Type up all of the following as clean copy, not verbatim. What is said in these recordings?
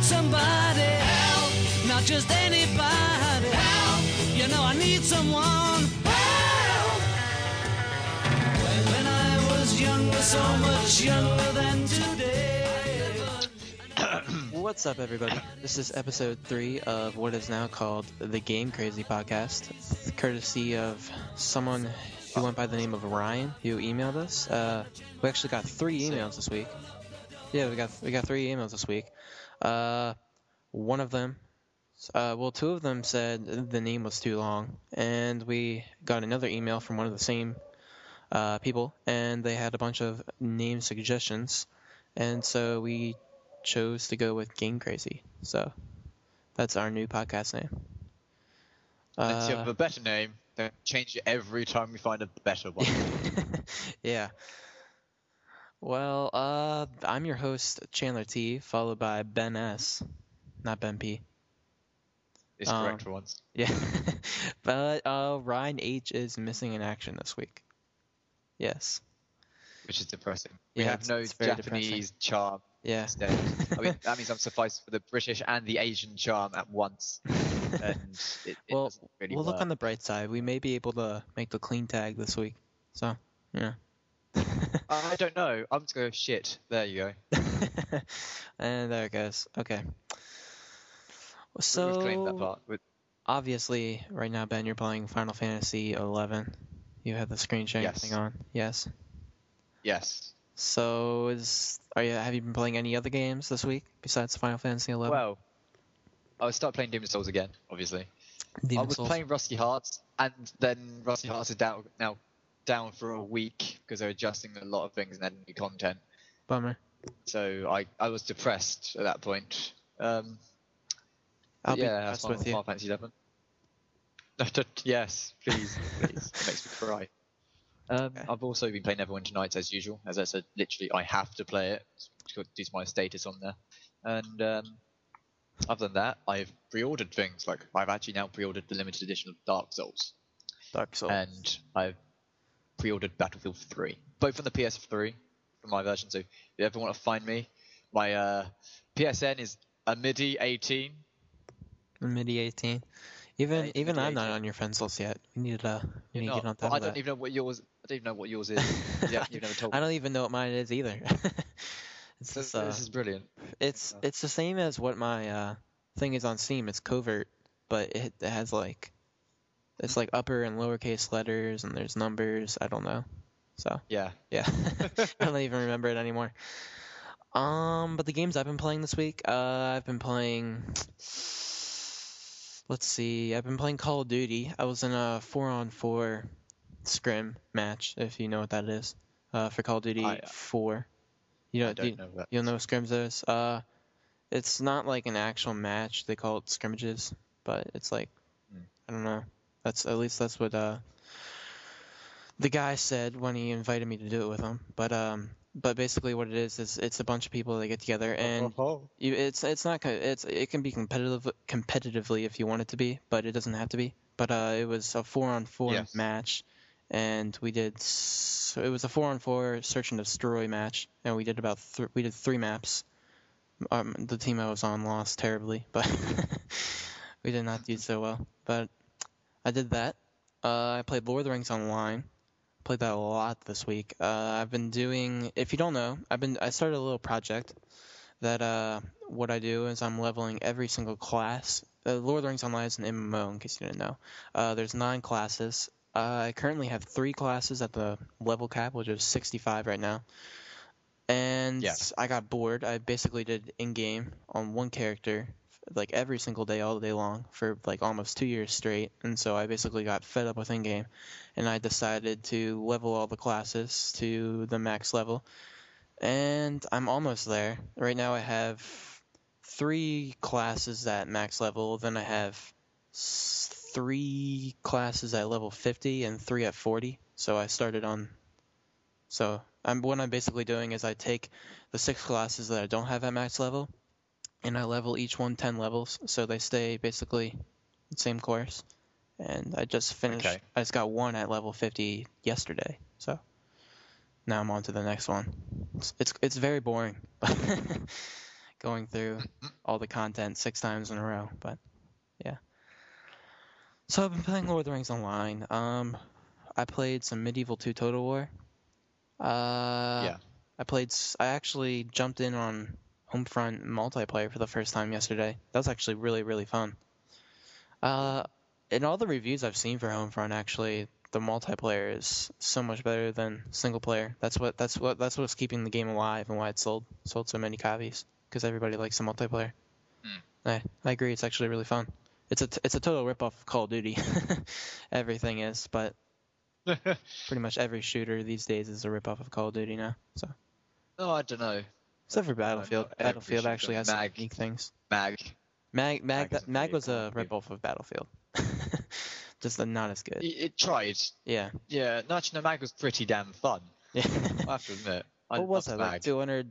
somebody help, not just anybody help. You know I need someone help. When I was younger, so much younger than today. What's up, everybody? This is episode 3 of what is now called the Game Crazy podcast, courtesy of someone who went by the name of Ryan, who emailed us. We actually got 3 emails this week. Yeah, we got 3 emails this week. One of them, 2 of them said the name was too long, and we got another email from one of the same people, and they had a bunch of name suggestions, and so we chose to go with Game Crazy. So that's our new podcast name. If you have a better name, then change it every time we find a better one. Yeah. Well, I'm your host, Chandler T, followed by Ben S, not Ben P. It's correct for once. Yeah. But Ryan H is missing in action this week. Yes. Which is depressing. We Yeah, have no it's very Japanese charm Yeah. instead. I mean, that means I'm sufficed for the British and the Asian charm at once. And it Well, doesn't really we'll work. look on the bright side. We may be able to make the clean tag this week. So, yeah. I don't know. I'm just going to go shit. There you go. And there it goes. Okay. We've claimed that So, part. obviously, right now, Ben, you're playing Final Fantasy 11. You have the screen sharing Yes. thing on. Yes. Yes. So, have you been playing any other games this week besides Final Fantasy 11? Well, I'll start playing Demon's Souls again, obviously. Demon's I was Souls? playing Rusty Hearts, and then Rusty Hearts is down for a week because they're adjusting a lot of things and adding new content. Bummer. So I was depressed at that point. I'll be that's honest with you. Final Fantasy 11. Yes, please. It makes me cry. Okay. I've also been playing Neverwinter Nights as usual. As I said, literally, I have to play it due to my status on there. And other than that, I've pre-ordered things. Like, I've actually now pre-ordered the limited edition of Dark Souls. Dark Souls. And I've pre-ordered Battlefield 3. Both on the PS3 for my version. So if you ever want to find me, my PSN is a MIDI 18. MIDI 18. Even MIDI I'm not 18. on your friends list yet. We need to You're get not. on top Well, I of don't that. even know what yours. I don't even know what yours is. Yeah, you've never told me. I don't even know what mine is either. It's So just, this is brilliant. it's the same as what my thing is on Steam. It's Covert, but it has like it's like upper and lowercase letters, and there's numbers. I don't know. So Yeah. yeah, I don't even remember it anymore. But the games I've been playing this week, I've been playing. Let's see. I've been playing Call of Duty. I was in a 4-on-4 scrim match, if you know what that is, for Call of Duty 4. You know, I don't know that. you don't know what scrims is? It's not like an actual match. They call it scrimmages, but it's like I don't know. That's what the guy said when he invited me to do it with him. But basically what it is it's a bunch of people that get together, and it can be competitively if you want it to be, but it doesn't have to be. But it was a 4-on-4 Yes. match, and it was a 4-on-4 search and destroy match, and we did about 3 maps. The team I was on lost terribly, but we did not do so well. But I did that. I played Lord of the Rings Online. Played that a lot this week. I've been doing, if you don't know, I started a little project that what I do is I'm leveling every single class. Lord of the Rings Online is an MMO, in case you didn't know. There's 9 classes. I currently have 3 classes at the level cap, which is 65 right now. And I got bored. I basically did in-game on one character like every single day, all day long, for like almost 2 years straight. And so I basically got fed up with in-game, and I decided to level all the classes to the max level. And I'm almost there. Right now I have 3 classes at max level. Then I have 3 classes at level 50 and 3 at 40. So I started on. So what I'm basically doing is I take the 6 classes that I don't have at max level, and I level each one 10 levels, so they stay basically the same course. And I just finished. Okay. I just got 1 at level 50 yesterday, so now I'm on to the next one. It's very boring, going through all the content 6 times in a row. But yeah. So I've been playing Lord of the Rings Online. I played some Medieval 2 Total War. Yeah. I actually jumped in on Homefront multiplayer for the first time yesterday. That was actually really, really fun. In all the reviews I've seen for Homefront, actually, the multiplayer is so much better than single player. That's what's keeping the game alive and why it sold so many copies, because everybody likes the multiplayer. I agree. It's actually really fun. It's a total ripoff of Call of Duty. Everything is, but pretty much every shooter these days is a ripoff of Call of Duty now. So. No, I don't know. Except for Battlefield. every Battlefield actually has some Mag. unique things. Mag. Mag isn't was really a a Call of Duty. ripoff of Battlefield. Just not as good. It tried. Yeah. Yeah, no, actually, no, Mag was pretty damn fun. Yeah. I have to admit. I What was loved that? Like Mag.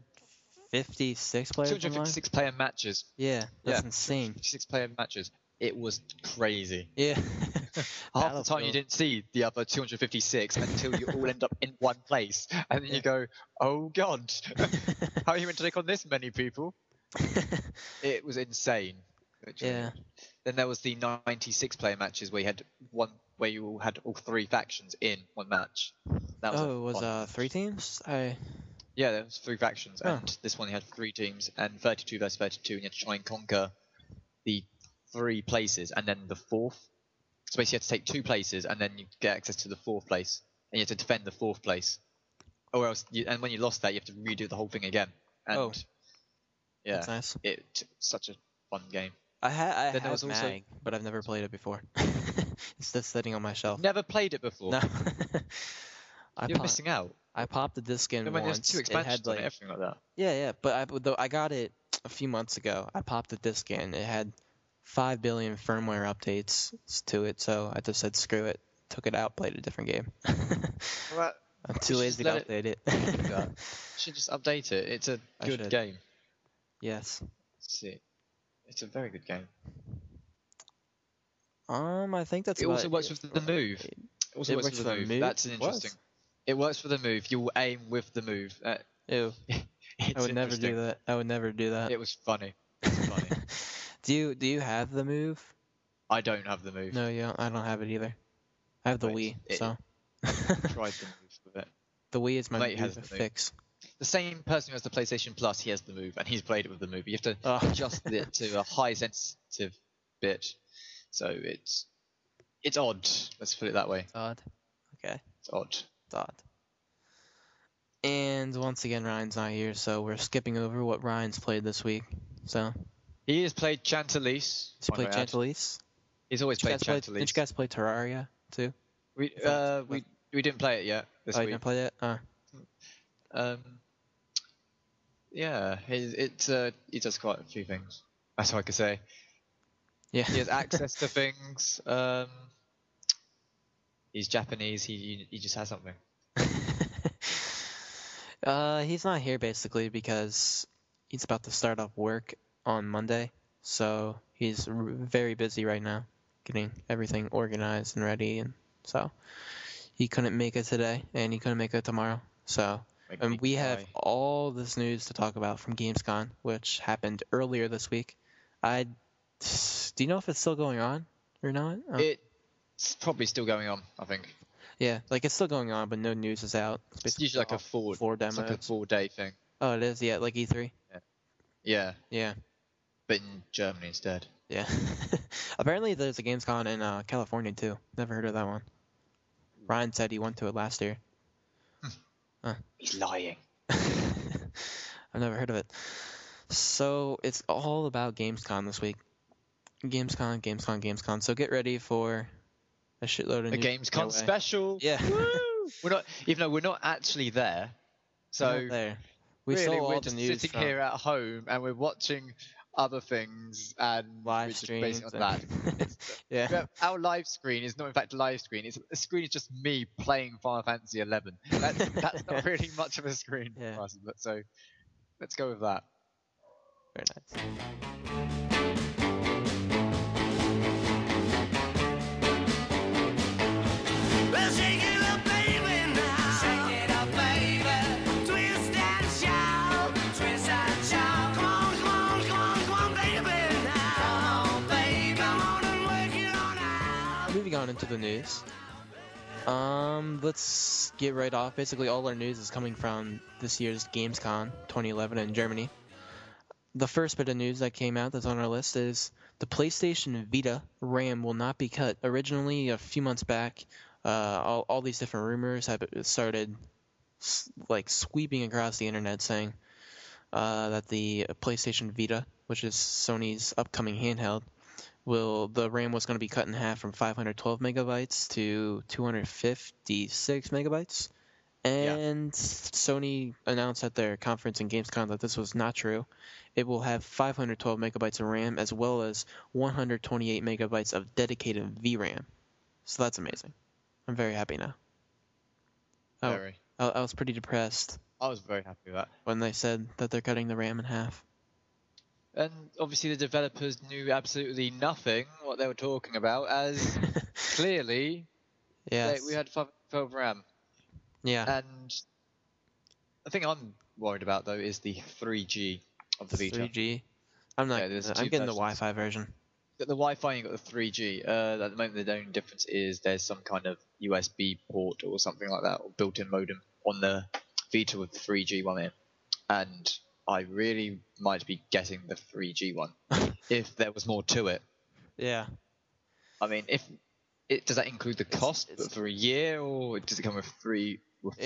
256 players? online? 256 player matches. Yeah, that's Yeah, insane. 256 player matches. It was crazy. Yeah. Half the time you Battlefield. didn't see the other 256 until you all end up in one place. And then you go, oh god, how are you meant to take on this many people? It was insane. Literally. Yeah. Then there was the 96 player matches where you all had all 3 factions in one match. That was Oh, it was fun. 3 teams? Yeah, there was 3 factions, Oh. and this one you had 3 teams, and 32 versus 32, and you had to try and conquer the 3 places, and then the 4th. So basically you had to take 2 places, and then you get access to the 4th place, and you have to defend the 4th place. Or else, and when you lost that, you have to redo the whole thing again. And Oh. yeah, That's nice. it's such a fun game. I Then there had was also- Mag, but I've never played it before. It's just sitting on my shelf. Never played it before. No. You're missing out. I popped the disc in I mean, there's once. 2 It expansions had on like it, everything like that. yeah, but I got it a few months ago. I popped the disc in. It had 5 billion firmware updates to it, so I just said screw it. Took it out, played a different game. Well, I'm too You lazy should to let update it. Yeah. You should just update it. It's a I good should. game. Yes. Let's see. It's a very good game. I think that's It about also works with the move. It also It works works with for the the move. move? That's an What? interesting. It works for the move. You will aim with the move. Ew. It's I would never do interesting. that. I would never do that. It was funny. It was funny. Do you have the move? I don't have the move. No, you don't. I don't have it either. I have the But Wii, it- so Tried the move with it. the Wii is my Mate has move the move. fix. The same person who has the PlayStation Plus, he has the move, and he's played it with the move. You have to Oh. adjust it to a high sensitive bit, so it's odd. Let's put it that way. It's odd. Okay, It's odd. it's odd. And once again, Ryan's not here, so we're skipping over what Ryan's played this week. So He has played Chantalise. he's played might I add. Chantalise. He's always played Did Chantalise. you guys play Terraria too? We Is we didn't play it yet this Oh, you week. didn't play that? Yeah, he does quite a few things. That's all I can say. Yeah. He has access to things. He's Japanese. He just has something. He's not here basically because he's about to start up work on Monday, so he's very busy right now, getting everything organized and ready, and so he couldn't make it today, and he couldn't make it tomorrow. So, Make and me we have cry. all this news to talk about from Gamescom, which happened earlier this week. Do you know if it's still going on or not? It's probably still going on. I think Yeah, like it's still going on, but no news is out. it's basically usually like a all 4 4 It's like a demos. 4-day thing. Oh, it is. Yeah, like E3. Yeah, Yeah. but in Germany instead. Yeah. Apparently there's a Gamescom in California too. Never heard of that one. Ryan said he went to it last year. He's lying. I've never heard of it. So it's all about Gamescom this week. Gamescom. So get ready for a shitload of A news. Gamescom away. special. Yeah. Woo! We're not, even though we're not actually there. We're So not there. We really, saw all we're the just news sitting from here at home and we're watching other things and live we're just streams. basing on that. It's, Yeah. yeah, our live screen is not in fact a live screen. It's a screen is just me playing Final Fantasy 11. That's not really much of a screen Yeah. for us. But so let's go with that. Very nice. Well, shake it up, baby, now. Shake it up, baby. Twist and shout. Twist and shout. Come on, on into the news. Let's get right off. Basically, all our news is coming from this year's Gamescom 2011 in Germany. The first bit of news that came out that's on our list is the PlayStation Vita RAM will not be cut. Originally, a few months back, all these different rumors have started like sweeping across the internet saying that the PlayStation Vita, which is Sony's upcoming handheld, the RAM was going to be cut in half from 512 megabytes to 256 megabytes. And Sony announced at their conference in Gamescom that this was not true. It will have 512 megabytes of RAM as well as 128 megabytes of dedicated VRAM. So that's amazing. I'm very happy now. Very. I was pretty depressed I was very happy with that. when they said that they're cutting the RAM in half. And obviously the developers knew absolutely nothing what they were talking about, as clearly Yes. we had 512 RAM. Yeah. And the thing I'm worried about, though, is the 3G of the Vita. 3G. I'm not. Yeah, there's I'm two getting the versions. Wi-Fi version. Got the Wi-Fi and you got the 3G. At the moment, the only difference is there's some kind of USB port or something like that, or built-in modem on the Vita with the 3G one in. And I really might be getting the 3G one if there was more to it. Yeah. I mean, does that include the cost for a year, or does it come with free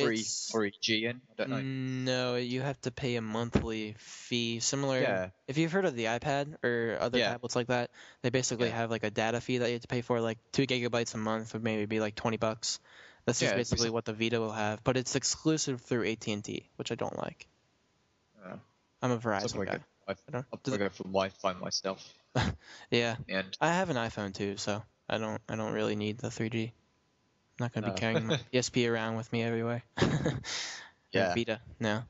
3G in? I don't know. No, you have to pay a monthly fee. Similar. Yeah. If you've heard of the iPad or other tablets like that, they basically have like a data fee that you have to pay for, like 2 gigabytes a month, would maybe be like $20. This is basically what the Vita will have, but it's exclusive through AT&T, which I don't like. I'm a Verizon guy. I'll probably go for Wi-Fi myself. Yeah. And I have an iPhone too, so I don't really need the 3G. I'm not gonna be carrying my PSP around with me everywhere. Yeah. Vita, no.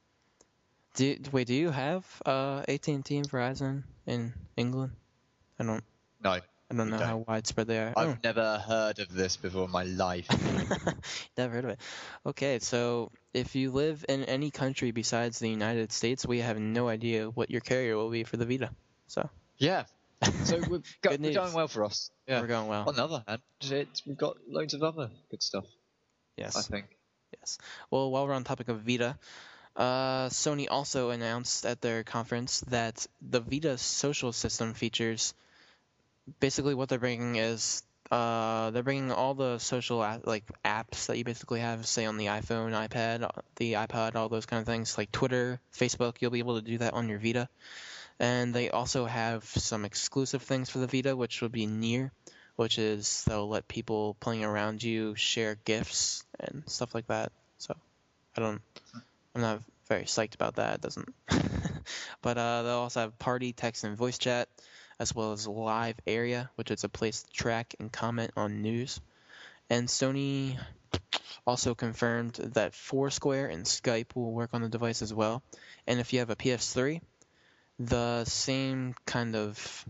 Do you have AT&T and Verizon in England? No. I don't know how widespread they are. I've never heard of this before in my life. Never heard of it. Okay, so if you live in any country besides the United States, we have no idea what your carrier will be for the Vita. So Yeah. So we're Good news. going well for us. Yeah. We're going well. On the other hand, we've got loads of other good stuff. Yes. I think. Yes. Well, while we're on topic of Vita, Sony also announced at their conference that the Vita social system features. Basically, what they're bringing is they're bringing all the social apps that you basically have, say on the iPhone, iPad, the iPod, all those kind of things, like Twitter, Facebook. You'll be able to do that on your Vita. And they also have some exclusive things for the Vita, which will be Near, which is they'll let people playing around you share GIFs and stuff like that. So I'm not very psyched about that. It doesn't. But they'll also have Party, Text, and Voice Chat, as well as Live Area, which is a place to track and comment on news. And Sony also confirmed that Foursquare and Skype will work on the device as well. And if you have a PS3, the same kind of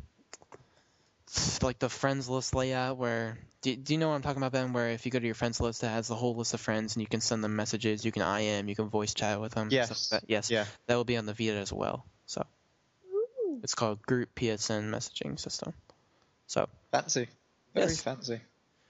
like the friends list layout where do you know what I'm talking about, Ben? Where if you go to your friends list, it has the whole list of friends and you can send them messages, you can IM, you can voice chat with them. Yes. Like that. Yes. Yeah. That will be on the Vita as well. So it's called Group PSN messaging system. So Fancy. Very fancy.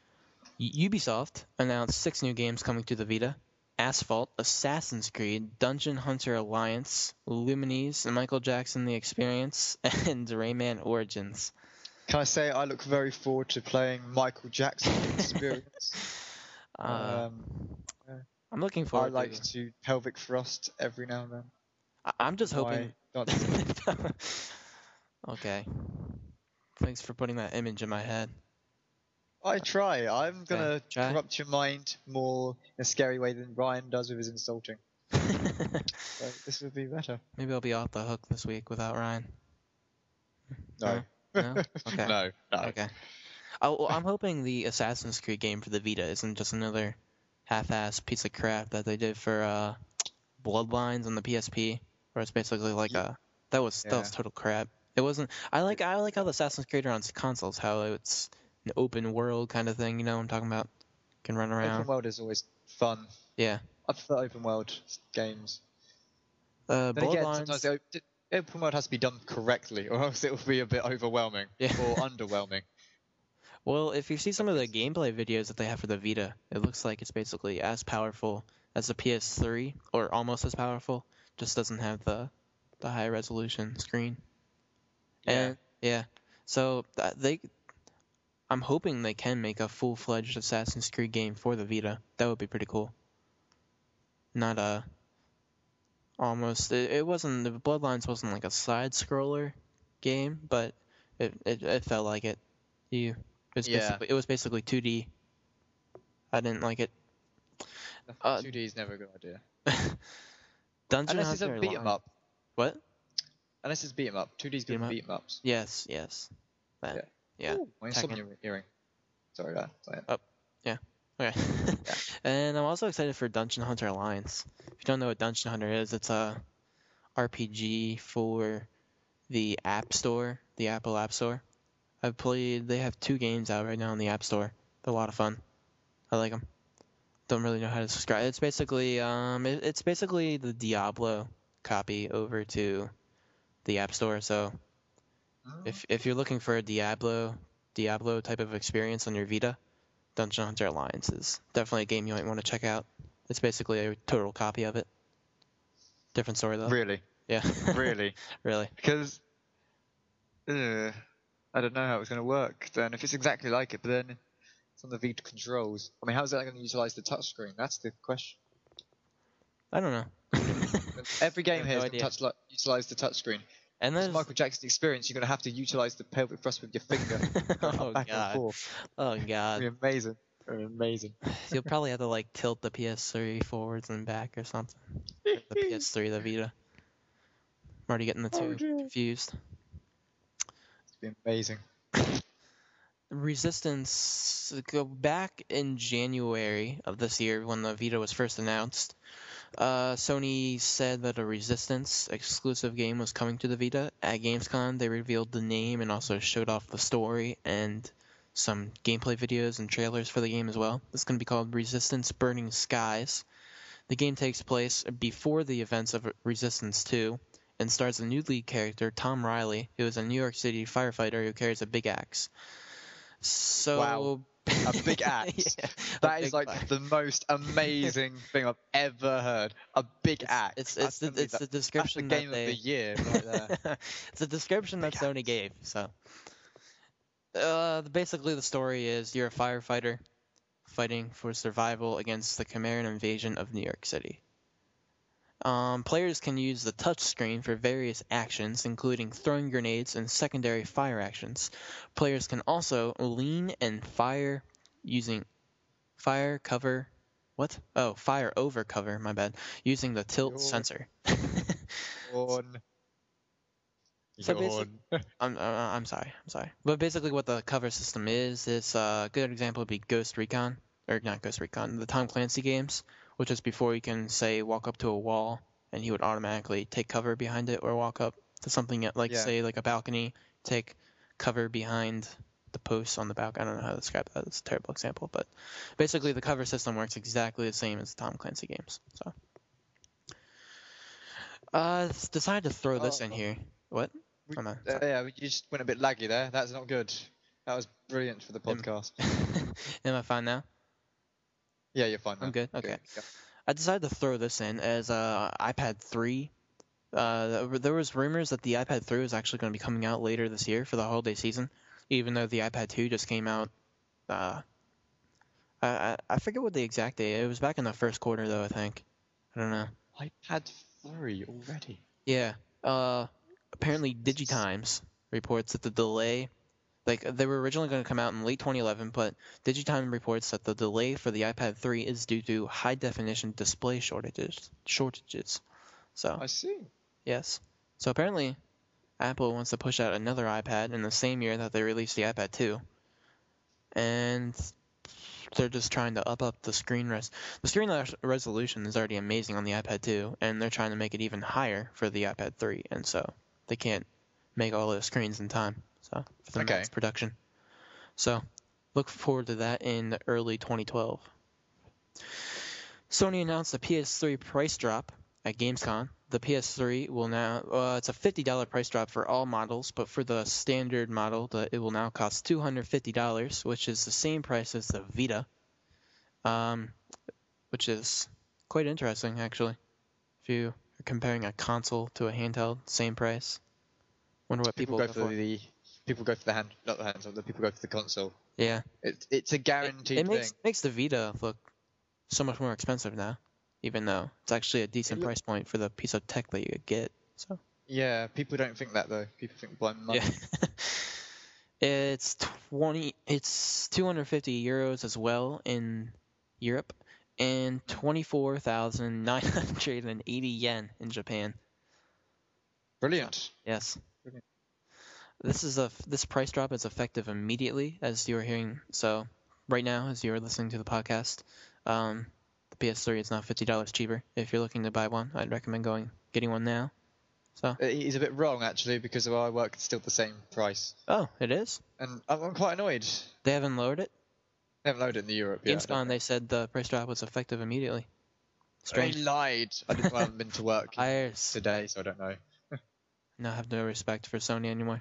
Ubisoft announced 6 new games coming to the Vita. Asphalt, Assassin's Creed, Dungeon Hunter Alliance, Lumines, Michael Jackson The Experience, and Rayman Origins. Can I say I look very forward to playing Michael Jackson The Experience? I'm looking forward I like to pelvic thrust every now and then. I'm just hoping... Not Okay. Thanks for putting that image in my head. I try. I'm going to try. corrupt your mind more in a scary way than Ryan does with his insulting. So this will be better. Maybe I'll be off the hook this week without Ryan. No. No? Okay. No. Okay. I'm hoping the Assassin's Creed game for the Vita isn't just another half-assed piece of crap that they did for Bloodlines on the PSP, where it's basically like that was total crap. It wasn't. I like how the Assassin's Creed are on consoles, how it's an open world kind of thing. You know what I'm talking about? You can run around. Open world is always fun. Yeah. I prefer open world games. Then again, sometimes the open world has to be done correctly, or else it will be a bit overwhelming or underwhelming. Well, if you see some of the gameplay videos that they have for the Vita, it looks like it's basically as powerful as the PS3, or almost as powerful. Just doesn't have the high resolution screen. And yeah, so I'm hoping they can make a full-fledged Assassin's Creed game for the Vita. That would be pretty cool. Not almost. It wasn't. The Bloodlines wasn't like a side scroller game, but it felt like it. It was basically 2D. I didn't like it. 2D is never a good idea. Dungeon Unless it's Hunter a beat 'em Line- up. What? Unless it's beat 'em up. 2D's good for beat 'em ups. Yes. That. Yeah. Ooh, my insomnia earring. Sorry about that. Okay. And I'm also excited for Dungeon Hunter Alliance. If you don't know what Dungeon Hunter is, it's a RPG for the App Store, the Apple App Store. They have 2 games out right now in the App Store. They're a lot of fun. I like them. Don't really know how to describe it. It's basically the Diablo copy over to the App Store. So if you're looking for a Diablo type of experience on your Vita, Dungeon Hunter Alliance is definitely a game you might want to check out. It's basically a total copy of it. Different story though. Really? Yeah. Really? Really. Because I don't know how it's going to work. Then if it's exactly like it, but then it's on the Vita controls. I mean, how's that going to utilize the touchscreen? That's the question. I don't know. Every game here no is going to utilize the touchscreen. And This then Michael Jackson experience, you're going to have to utilize the pelvic thrust with your finger. oh back god. and forth. Oh god. It'll be amazing. It'll be amazing. You'll probably have to like tilt the PS3 forwards and back or something. The PS3, the Vita. I'm already getting the two confused. It'll be amazing. Resistance, go back in January of this year when the Vita was first announced. Sony said that a Resistance exclusive game was coming to the Vita. At Gamescom, they revealed the name and also showed off the story and some gameplay videos and trailers for the game as well. It's going to be called Resistance Burning Skies. The game takes place before the events of Resistance 2 and stars a new lead character, Tom Riley, who is a New York City firefighter who carries a big axe. So Wow. A big axe. Yeah, That is like the most amazing thing I've ever heard. A big axe. It's the description that's the game that of the year right there. it's the description that Sony gave. So, basically the story is you're a firefighter fighting for survival against the Khmer invasion of New York City. Players can use the touchscreen for various actions, including throwing grenades and secondary fire actions. Players can also lean and fire using fire over cover, my bad, using the tilt sensor. So I'm sorry. But basically what the cover system is a good example would be Ghost Recon, or not Ghost Recon, the Tom Clancy games, which is before you can, say, walk up to a wall and he would automatically take cover behind it, or walk up to something say like a balcony, take cover behind the posts on the balcony. I don't know how to describe that. It's a terrible example, but basically the cover system works exactly the same as the Tom Clancy games. So decided to throw this in here. What? Yeah, you just went a bit laggy there. That's not good. That was brilliant for the podcast. Am I fine now? Yeah, you're fine now. I'm good. Okay. Yeah. I decided to throw this in as iPad 3. There was rumors that the iPad 3 was actually going to be coming out later this year for the holiday season, even though the iPad 2 just came out. I forget what the exact date. It was back in the first quarter, though, I think. I don't know. iPad 3 already? Yeah. Apparently Digitimes reports that the delay, like they were originally going to come out in late 2011, but Digitime reports that the delay for the iPad 3 is due to high definition display shortages. So I see. yes. So apparently Apple wants to push out another iPad in the same year that they released the iPad 2. And they're just trying to up the screen The screen resolution is already amazing on the iPad 2, and they're trying to make it even higher for the iPad 3, and so they can't make all those screens in time. So for the mass production. So look forward to that in early 2012. Sony announced a PS3 price drop at Gamescom. the PS3 will now, it's a $50 price drop for all models, but for the standard model, it will now cost $250, which is the same price as the Vita, which is quite interesting, actually. If you are comparing a console to a handheld, same price. Wonder what people go go for for. the people go for the hand, not the handheld. The people go for the console. Yeah. It's a guaranteed It thing. makes the Vita look so much more expensive now, even though it's actually a decent price point for the piece of tech that you could get. So. Yeah, people don't think that though. People think blind money. Yeah. It's 250 euros as well in Europe, and 24,980 yen in Japan. Brilliant. Yes. Brilliant. This price drop is effective immediately, as you are hearing. So right now, as you are listening to the podcast, the PS3 is now $50 cheaper. If you're looking to buy one, I'd recommend getting one now. So. He's a bit wrong actually, because where I work, it's still the same price. Oh, it is? And I'm quite annoyed. They haven't lowered it? They haven't loaded it in the Europe yet. Gamescom, they said the price drop was effective immediately. They Strange. lied. I haven't been to work Liars. today, so I don't know. Now I have no respect for Sony anymore.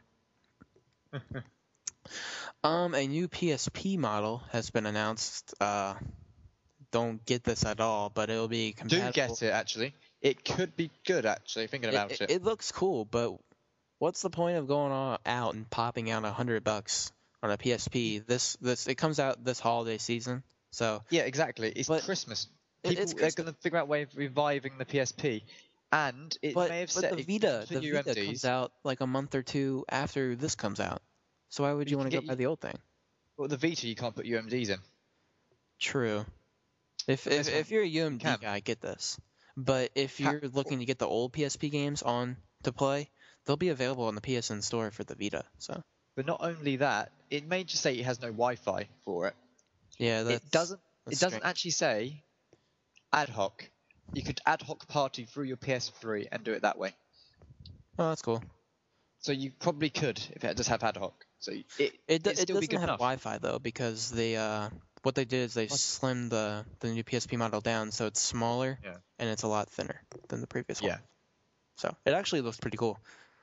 A new PSP model has been announced. Don't get this at all, but it'll be compatible. Do get it actually. It could be good actually. Thinking about it. It looks cool, but what's the point of going out and popping out $100 on a PSP? It comes out this holiday season, so Yeah, exactly. It's Christmas. People they're going to figure out a way of reviving the PSP, and it may have set the Vita comes out like a month or two after this comes out. So why would you want to go buy the old thing? Well, the Vita you can't put UMDs in. True. If you're a UMD guy, get this. But if you're looking to get the old PSP games on to play, they'll be available on the PSN store for the Vita. So. But not only that, it may just say it has no Wi-Fi for it. Yeah, it doesn't actually say ad hoc. You could ad hoc party through your PS3 and do it that way. Oh, that's cool. So you probably could if it does have ad hoc. So it doesn't have Wi-Fi though, because what they did is they slimmed the new PSP model down so it's smaller and it's a lot thinner than the previous one. So it actually looks pretty cool.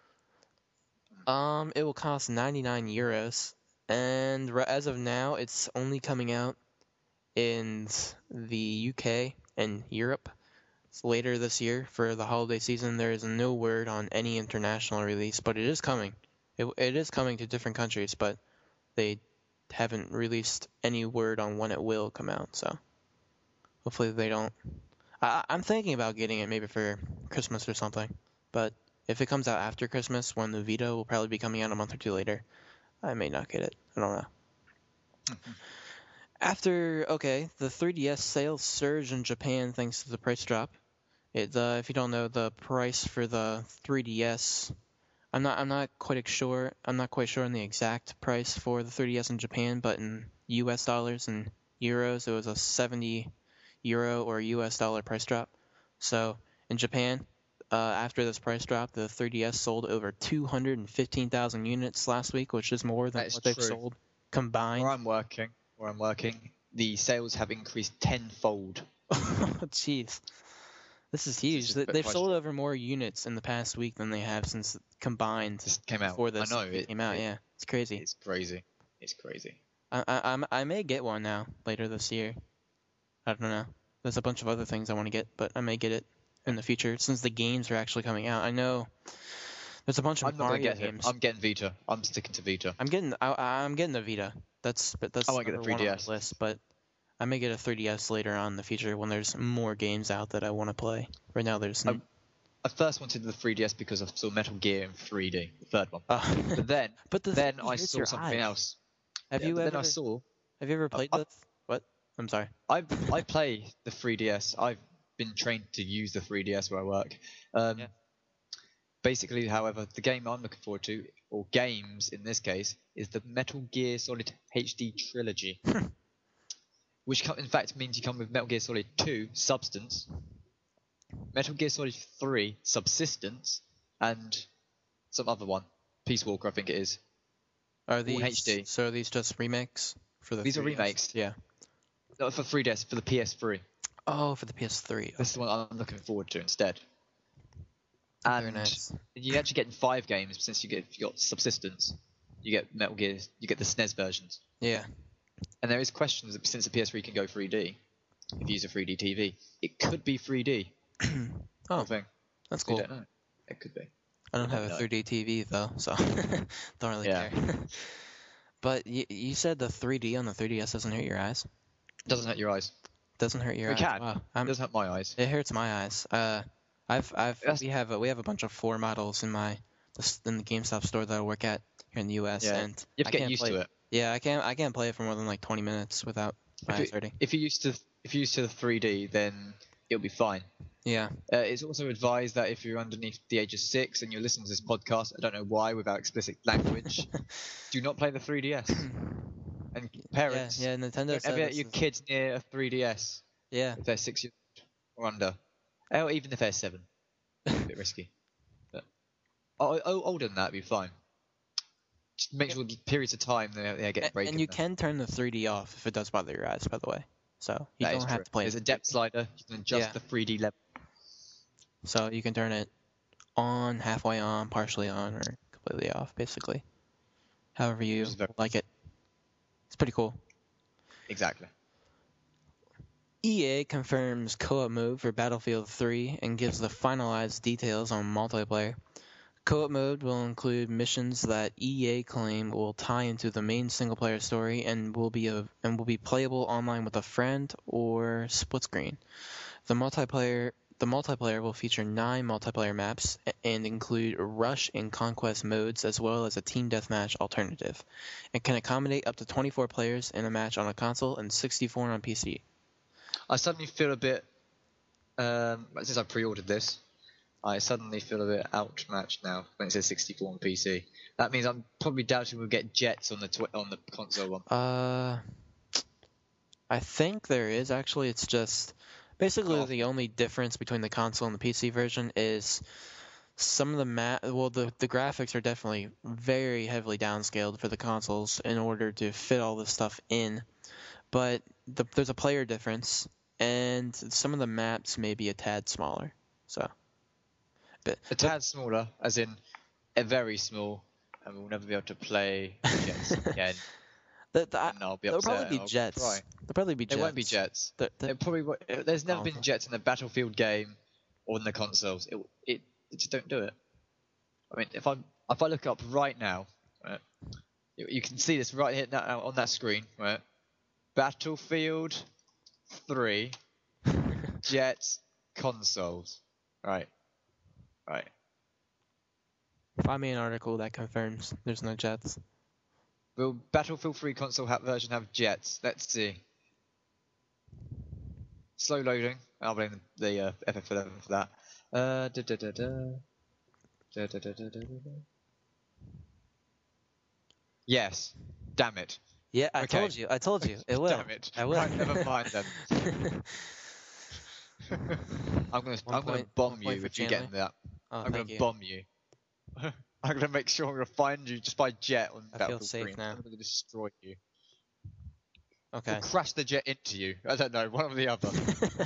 It will cost 99 euros, and as of now, it's only coming out in the UK and Europe later this year for the holiday season. There is no word on any international release, but it is coming. It is coming to different countries, but they haven't released any word on when it will come out, so hopefully they don't. I'm thinking about getting it maybe for Christmas or something, but if it comes out after Christmas, when the Vita will probably be coming out a month or two later, I may not get it. I don't know. The 3DS sales surge in Japan thanks to the price drop. If you don't know, the price for the 3DS, I'm not quite sure on the exact price for the 3DS in Japan, but in US dollars and euros, it was a 70 euro or US dollar price drop. So in Japan, after this price drop, the 3DS sold over 215,000 units last week, which is more than what they've sold combined. Where I'm working, the sales have increased tenfold. Jeez. This is huge. They've sold over more units in the past week than they have since combined. This came out. Before this came out. Yeah, it's crazy. It's crazy. It's crazy. I may get one now later this year. I don't know. There's a bunch of other things I want to get, but I may get it in the future since the games are actually coming out. I know there's a bunch of Mario games. I'm getting Vita. I'm sticking to Vita. I'm getting the Vita. That's I want to get the 3DS on the list, but I may get a 3DS later on in the future when there's more games out that I want to play. Right now, there's. I first wanted the 3DS because I saw Metal Gear in 3D, the third one. But then I saw something else. Have you ever played this? What? I'm sorry. I play the 3DS. I've been trained to use the 3DS where I work. Basically, however, the game I'm looking forward to, or games in this case, is the Metal Gear Solid HD Trilogy. Which in fact means you come with Metal Gear Solid 2 Substance, Metal Gear Solid 3 Subsistence, and some other one. Peace Walker, I think it is. Are these all HD? So are these just remakes for the? These 3DS? Are remakes. Yeah. No, for 3DS, for the PS3. Oh, for the PS3. This is the one I'm looking forward to instead. Very And nice. you actually get in 5 games since you got Subsistence. You get Metal Gear, you get the SNES versions. Yeah. And there is questions that since the PS3 can go 3D, if you use a 3D TV, it could be 3D. Oh, Whole thing. that's We cool. don't know. It could be. I don't You have a never know. 3D TV though, so don't really Yeah. care. But you said the 3D on the 3DS doesn't hurt your eyes? It doesn't hurt your eyes. Doesn't hurt your It eyes? can. Wow. It doesn't hurt my eyes. It hurts my eyes. We have a bunch of 4 models in the GameStop store that I work at here in the US, Yeah. and You have I to get can't used play, to it. Yeah, I can't play it for more than like 20 minutes without my eyes hurting. If you're used to the 3D, then it'll be fine. Yeah. It's also advised that if you're underneath the age of 6 and you're listening to this podcast, I don't know why, without explicit language, do not play the 3DS. And parents, Yeah, Nintendo don't said ever let this your is- kids near a 3DS Yeah. if they're 6 years or under. Or even if they're 7. A bit risky. But older than that, would be fine. Just make sure the periods of time they get a break. And you can turn the 3D off if it does bother your eyes, by the way. So you That is don't have true. to play There's it. a depth slider. You can adjust Yeah. the 3D level. So you can turn it on, halfway on, partially on, or completely off, basically. However you Which is very- like it. It's pretty cool. Exactly. EA confirms co-op mode for Battlefield 3 and gives the finalized details on multiplayer. Co-op mode will include missions that EA claim will tie into the main single-player story and will be playable online with a friend or split screen. The multiplayer will feature 9 multiplayer maps and include Rush and Conquest modes as well as a team deathmatch alternative. It can accommodate up to 24 players in a match on a console and 64 on PC. I suddenly feel a bit, since I pre-ordered this, I suddenly feel a bit outmatched now when it says 64 on PC. That means I'm probably doubting we'll get jets on the console one. I think there is actually. It's just basically Oh. the only difference between the console and the PC version is some of the the graphics are definitely very heavily downscaled for the consoles in order to fit all this stuff in. But there's a player difference, and some of the maps may be a tad smaller. So, A tad smaller, as in a very small, and we'll never be able to play jets again. And I'll be there'll upset. probably be and I'll jets. cry. There'll probably be jets. There won't be jets. The- It probably there's never been Console. jets in a Battlefield game or in the consoles. It just don't do it. I mean, if I look up right now, right, you can see this right here now on that screen, right? Battlefield 3 jets consoles, right. Find me an article that confirms there's no jets. Will Battlefield 3 console version have jets? Let's see. Slow loading. I'll blame the FF11 for that. Yes. Damn it. Yeah, I Okay. told you. It will. Damn it. I will. Right, never mind then. I'm gonna bomb you for if you get in Chandler. that. Oh, I'm thank gonna you. bomb you. I'm gonna make sure I'm gonna find you just by jet on I feel Battlefield safe 3. now. I'm gonna destroy you. Okay. Or crash the jet into you. I don't know, one or the other.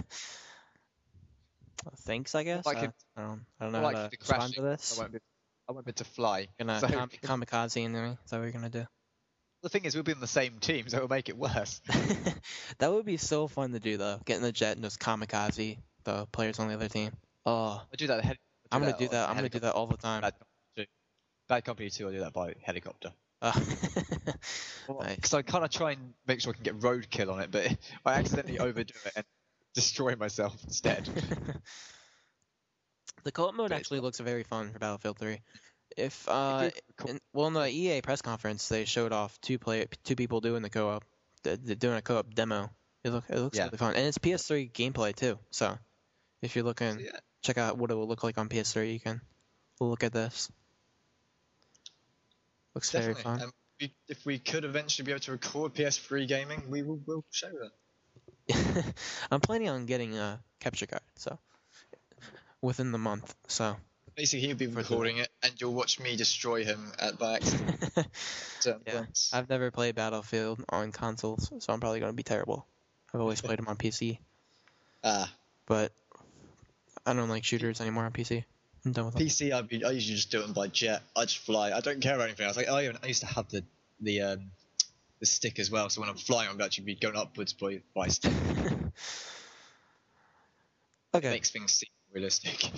Thanks, I guess. Like it- I don't know More how likely to to respond to crashing. this. I won't be able to fly. Gonna So- kamikaze into me. Is that what you're gonna do? The thing is, we'll be on the same team, so it'll make it worse. That would be so fun to do though. Get in the jet and just kamikaze the players on the other team. Oh, I do that. I'm gonna do that. I'm gonna do that all the time. Bad Company 2, I do that by helicopter. Nice. Because I kind of try and make sure I can get roadkill on it, but I accidentally overdo it and destroy myself instead. The co-op mode But it's actually fun. looks very fun for Battlefield 3. If cool. in the EA press conference, they showed off two people doing the co-op, doing a co-op demo. It looks Yeah. really fun, and it's PS3 gameplay too. So if you're looking, So, yeah. check out what it will look like on PS3. You can look at this. Looks very Definitely. fun. If we could eventually be able to record PS3 gaming, we'll show that. I'm planning on getting a capture card, so within the month. So Basically, he'll be For recording it, and you'll watch me destroy him by accident. yeah, I've never played Battlefield on consoles, so I'm probably gonna be terrible. I've always played them on PC, Ah, but I don't like shooters anymore on PC. I'm done with them. PC, I usually just do it by jet. I just fly. I don't care about anything else. Like I used to have the stick as well, so when I'm flying, I'm actually be going upwards by stick. It Okay. makes things seem realistic.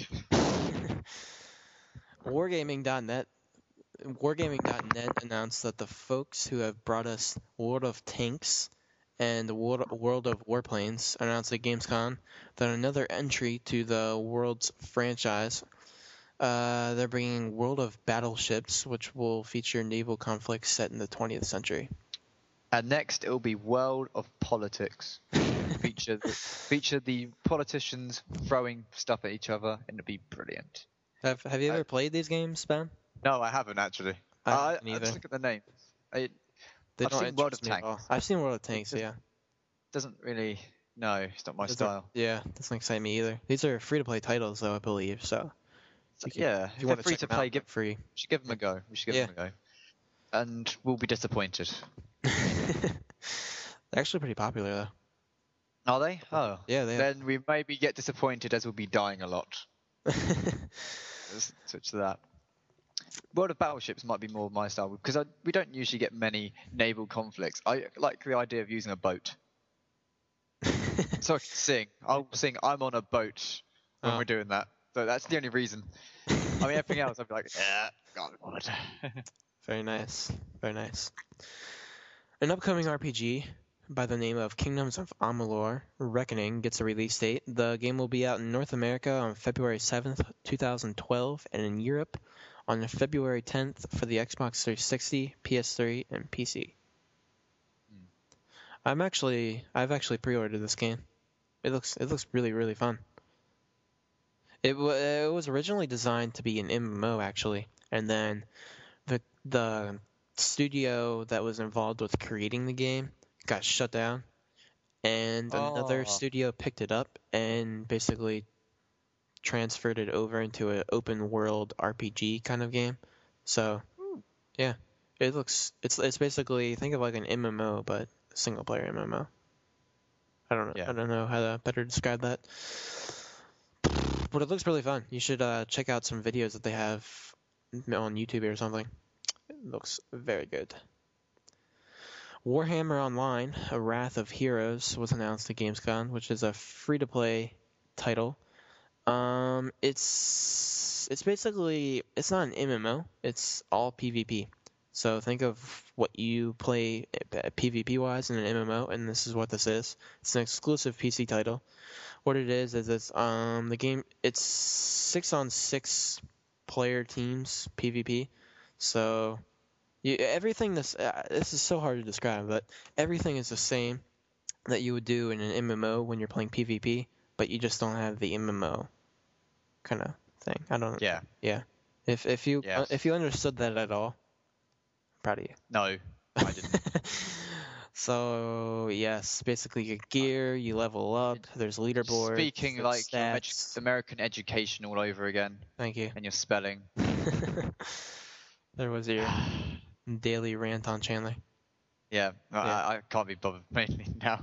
Wargaming.net announced that the folks who have brought us World of Tanks and World of Warplanes announced at Gamescom that another entry to the World's franchise. They're bringing World of Battleships, which will feature naval conflicts set in the 20th century. And next, it'll be World of Politics. feature the politicians throwing stuff at each other, and it'll be brilliant. Have you ever played these games, Ben? No, I haven't actually. I haven't I either. just look at the name. They I've don't seen World of interest me at all. Tanks. I've seen World of Tanks, yeah. Doesn't really. No, it's not my Doesn't- style. Yeah, doesn't excite me either. These are free-to-play titles, though, I believe, so... So, yeah, If if you they're want to free check to them play, out, they're free. we should give them a go. We should give them a go. And we'll be disappointed. They're actually pretty popular, though. Are they? Oh. Yeah, they are. Then we maybe get disappointed as we'll be dying a lot. Let's switch to that. World of Battleships might be more my style because we don't usually get many naval conflicts. I like the idea of using a boat. So I can sing. I'll sing I'm on a boat when Oh. we're doing that. So that's the only reason. I mean, everything else I'd be like, yeah, God, what? Very nice. Very nice. An upcoming RPG by the name of Kingdoms of Amalur: Reckoning gets a release date. The game will be out in North America on February 7th, 2012, and in Europe on February 10th for the Xbox 360, PS3, and PC. I've actually pre-ordered this game. It looks really, really fun. It was originally designed to be an MMO actually, and then the studio that was involved with creating the game got shut down, and another studio picked it up and basically transferred it over into an open world RPG kind of game. So, yeah, it's basically, think of like an MMO but single player MMO. I don't know. Yeah. I don't know how to better describe that. But it looks really fun. You should check out some videos that they have on YouTube or something. It looks very good. Warhammer Online: A Wrath of Heroes was announced at Gamescom, which is a free-to-play title. It's basically, it's not an MMO. It's all PvP. So think of what you play PvP-wise in an MMO, and this is what this is. It's an exclusive PC title. What it is it's the game. It's 6-on-6 player teams PvP. So everything this is so hard to describe, but everything is the same that you would do in an MMO when you're playing PvP, but you just don't have the MMO kind of thing. I don't. Yeah. Yeah. If you understood that at all, I'm proud of you. No, I didn't. So yes, basically you get gear, you level up. There's leaderboards. Speaking there's like stats. American education all over again, Thank you. and your spelling. There was your daily rant on Chandler. Yeah, I can't be bothered mainly now.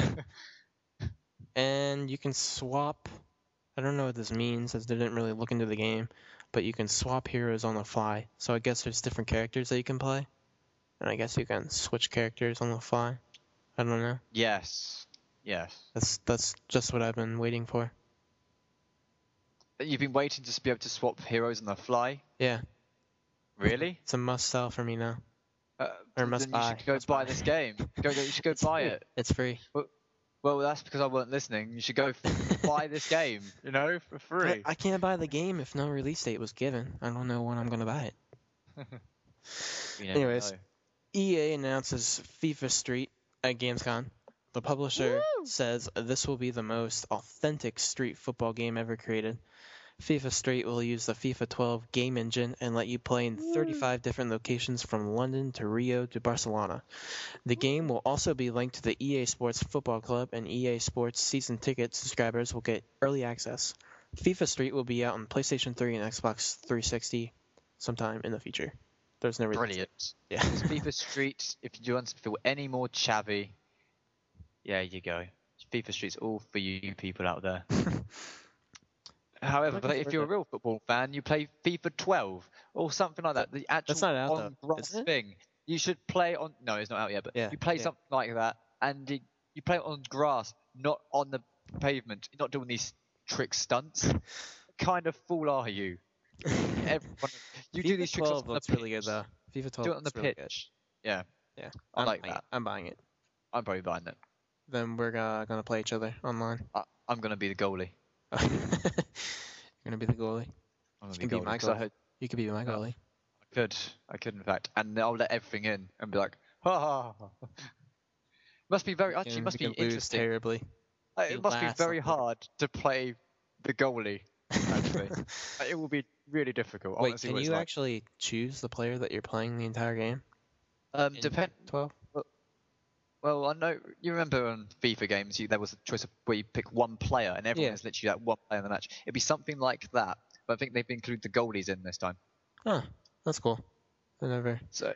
And you can swap. I don't know what this means, as they didn't really look into the game, but you can swap heroes on the fly. So I guess there's different characters that you can play, and I guess you can switch characters on the fly. I don't know. Yes. That's just what I've been waiting for. You've been waiting to be able to swap heroes on the fly? Yeah, Really? it's a must sell for me now. Or Then must you buy. should go Must buy buy. this game. You should go buy it. It's free. Well, that's because I weren't listening. You should go buy this game, for free. I can't buy the game if no release date was given. I don't know when I'm gonna buy it. You never Anyways. know. EA announces FIFA Street at Gamescom. The publisher says this will be the most authentic street football game ever created. FIFA Street will use the FIFA 12 game engine and let you play in 35 different locations from London to Rio to Barcelona. The game will also be linked to the EA Sports Football Club, and EA Sports season ticket subscribers will get early access. FIFA Street will be out on PlayStation 3 and Xbox 360 sometime in the future. There's no release date. Brilliant. Yeah. FIFA Street, if you want to feel any more chavvy, yeah, you go. FIFA Street's all for you people out there. However, looking if forward you're a to- real football fan, you play FIFA 12 or something like that. The actual not out, though, on grass isn't it? thing. You should play on. No, it's not out yet. But Yeah, you play yeah. something like that, and you play it on grass, not on the pavement. You're not doing these trick stunts. What kind of fool are you? Everyone, you do FIFA these tricks 12 on the looks really good pitch. though. FIFA 12 Do it on the looks really good. pitch. Yeah, Yeah, I I'm like buying that. it. I'm buying it. I'm probably buying it. Then we're gonna play each other online. I'm gonna be the goalie. You're gonna be the goalie. I'm You gonna can be be my 'cause I goalie. heard- You could be my No. goalie. I could in fact, and I'll let everything in and be like, ha ha. Ha. Must be very actually. And Must we be can lose interesting. terribly. It must be last very something. hard to play the goalie. Actually, it will be really difficult. I Wait, wanna see can what it's you like. actually choose the player that you're playing the entire game? in Depend. 12? Well, I know you remember on FIFA games, there was a choice of where you pick one player, and everyone Yeah. is literally that one player in the match. It'd be something like that, but I think they've included the goalies in this time. Oh, that's cool. I never. So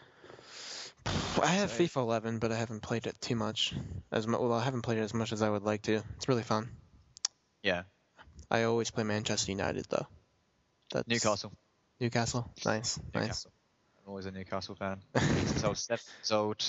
I have So- FIFA 11, but I haven't played it too much. Well, I haven't played it as much as I would like to. It's really fun. yeah, I always play Manchester United though. That's Newcastle. Nice, nice. Newcastle. I'm always a Newcastle fan since I was 7 years old.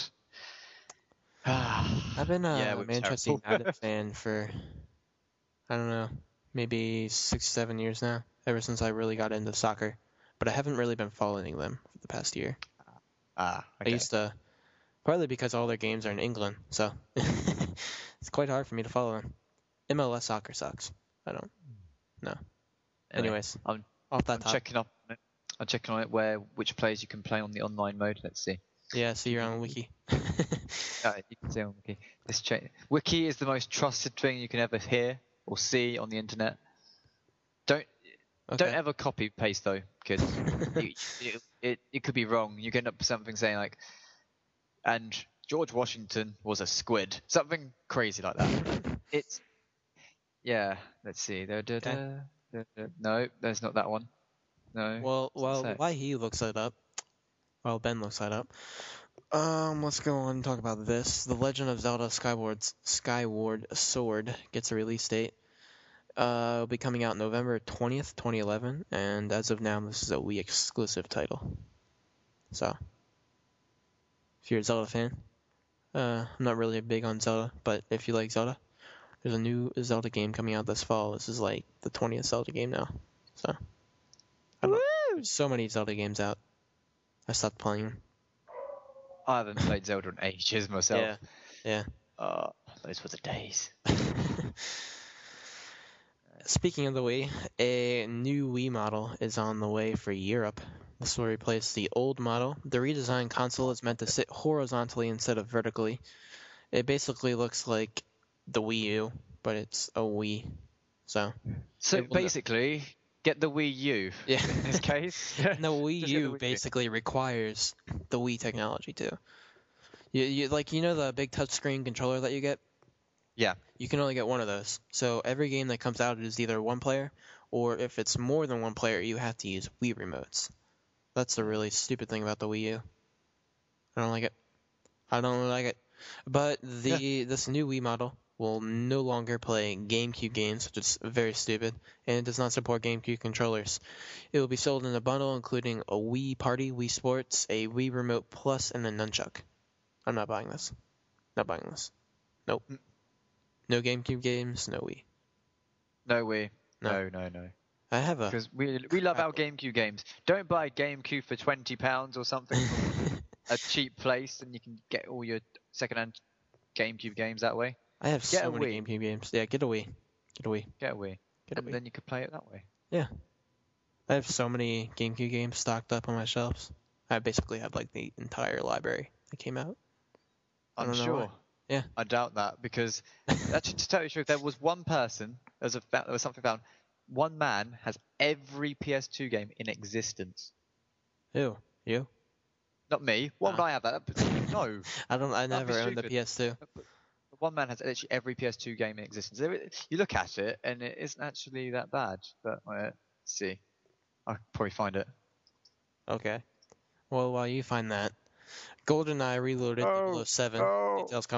I've been a Yeah, we were Manchester terrible. United fan for, I don't know, maybe 6-7 years now, ever since I really got into soccer. But I haven't really been following them for the past year. I Okay. used to, partly because all their games are in England, so it's quite hard for me to follow them. MLS soccer sucks. I don't. Anyway, Anyways, I'm off that I'm top. checking up on it. I'm checking on it which players you can play on the online mode. Let's see. Yeah, see you're on the wiki. You can see on Wiki. Wiki is the most trusted thing you can ever hear or see on the internet. Don't Okay. ever copy paste though, because it could be wrong. You get up with something saying like, and George Washington was a squid, something crazy like that. It's yeah. Let's see. No, there's not that one. No. Well, What's that? while he looks that up, while Ben looks that up, let's go on and talk about this. The Legend of Zelda Skyward Sword gets a release date. It'll be coming out November 20th, 2011, and as of now, this is a Wii exclusive title. So, if you're a Zelda fan, I'm not really big on Zelda, but if you like Zelda, there's a new Zelda game coming out this fall. This is like the 20th Zelda game now. So, I don't know. There's so many Zelda games out. I stopped playing them. I haven't played Zelda in ages myself. Yeah. Those were the days. Speaking of the Wii, a new Wii model is on the way for Europe. This will replace the old model. The redesigned console is meant to sit horizontally instead of vertically. It basically looks like the Wii U, but it's a Wii. So So It will- basically, get the Wii U yeah, in this case. and the Wii Just get the U Wii U. basically requires the Wii technology too. You like the big touchscreen controller that you get? Yeah. You can only get one of those. So every game that comes out is either one player, or if it's more than one player, you have to use Wii remotes. That's the really stupid thing about the Wii U. I don't like it. I don't like it. But this new Wii model will no longer play GameCube games, which is very stupid, and it does not support GameCube controllers. It will be sold in a bundle including a Wii Party, Wii Sports, a Wii Remote Plus, and a Nunchuck. I'm not buying this. Not buying this. Nope. No GameCube games, no Wii. No Wii. No. No. I have a. Because we love our GameCube games. Don't buy GameCube for £20 or something from a cheap place, and you can get all your second-hand GameCube games that way. I have Get so a many Wii. GameCube games. Yeah, get a Wii. Get a Wii. Get a Wii, Get a and Wii. then you could play it that way. I have so many GameCube games stocked up on my shelves. I basically have like the entire library that came out. I I'm don't know sure. why. Yeah. I doubt that because actually, to tell you the truth, there was one person. There was something found. One man has every PS2 game in existence. Ew. You? Not me. Why would Ah. I have that? No. I That'd never be owned the stupid. PS2. One man has literally every PS2 game in existence. You look at it, and it isn't actually that bad. But let's see. I'll probably find it. Okay. Well, while you find that, GoldenEye Reloaded Oh, 007 oh. details come out.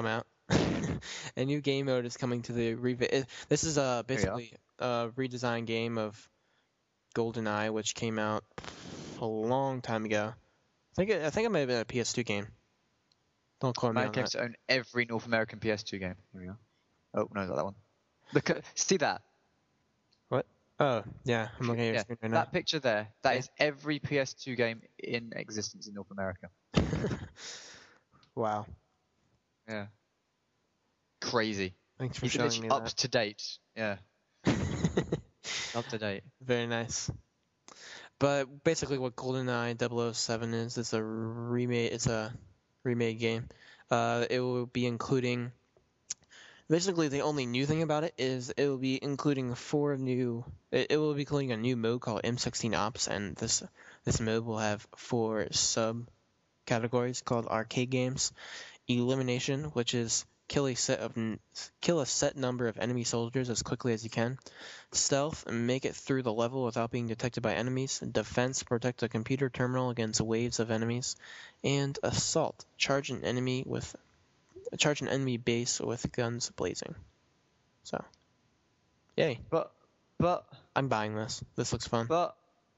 A new game mode is coming to the This is basically a redesigned game of GoldenEye, which came out a long time ago. I think it might have been a PS2 game. Don't quote me on America that. has to own every North American PS2 game. Here we go. Oh no, not that one. Look at see that. Oh, yeah, I'm looking at your Yeah, screen right now. that picture there. That Yeah. is every PS2 game in existence in North America. Wow. Yeah. Crazy. Thanks for He's showing literally me up to date. Yeah, that. up to date. Very nice. But basically, what GoldenEye 007 is, it's a remake. It's a remade game. It will be including. Basically, the only new thing about it is it will be including It will be including a new mode called M16 Ops, and this mode will have 4 sub-categories called arcade games, elimination, which is kill a set number of enemy soldiers as quickly as you can, stealth, and make it through the level without being detected by enemies, defense, protect a computer terminal against waves of enemies, and assault, charge an enemy base with guns blazing. So, yay. But I'm buying this. This looks fun. oh,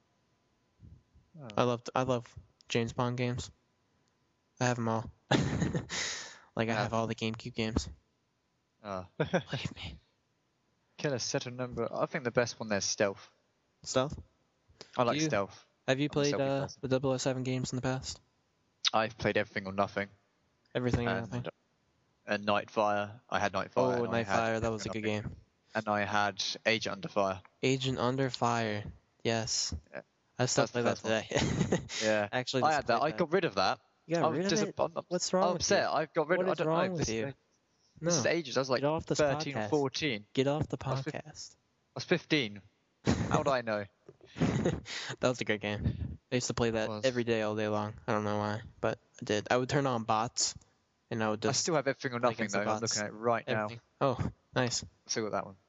I love James Bond games. I have them all. Like I have all the GameCube games. Believe me. kill a set of number. I think the best one there's stealth. Stealth? I like You- stealth. Have you I'm a played stealthy person. the 007 games in the past? I've played everything or nothing. Everything and nothing. And Nightfire. I had Nightfire. Oh, and I had Nightfire, that was a Everything good or Nothing. game. And I had Agent Under Fire. Agent Under Fire. Yes. Yeah. I still That's the play that first today. Yeah. Actually, I just had that. played I got rid of that. You got rid of it? What's wrong I'm with upset. you? I've got rid What of it. I is don't wrong know. with This, you? this is No. ages. I was like Get off this 13 or podcast. 14. Get off the I was fif- podcast. I was 15. How do I know? That was a great game. I used to play that Was. every day, all day long. I don't know why, but I did. I would turn on bots, and I would I just still have everything or nothing against the though. I'm bots. looking at it right now. everything. Oh, nice. Still got that one.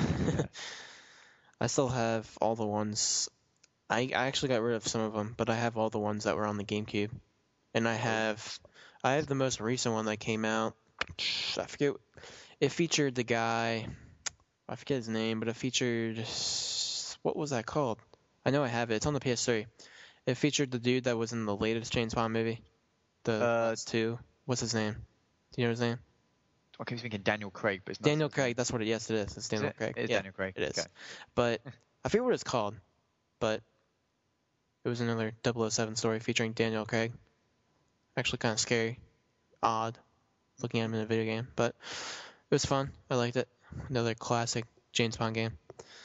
I still have all the ones. I actually got rid of some of them, but I have all the ones that were on the GameCube, and I have the most recent one that came out. I forget. It featured the guy. I forget his name, but it featured what was that called? I know I have it. It's on the PS3. It featured the dude that was in the latest James Bond movie, the last 2. What's his name? Do you know his name? I keep thinking Daniel Craig, but it's not. Daniel Craig. That's what it. Yes, it is. It's Is Daniel it? Craig. It is Yeah, Daniel Craig. it is. Okay. But I forget what it's called. But it was another 007 story featuring Daniel Craig. Actually, kind of scary, odd, looking at him in a video game. But it was fun. I liked it. Another classic James Bond game.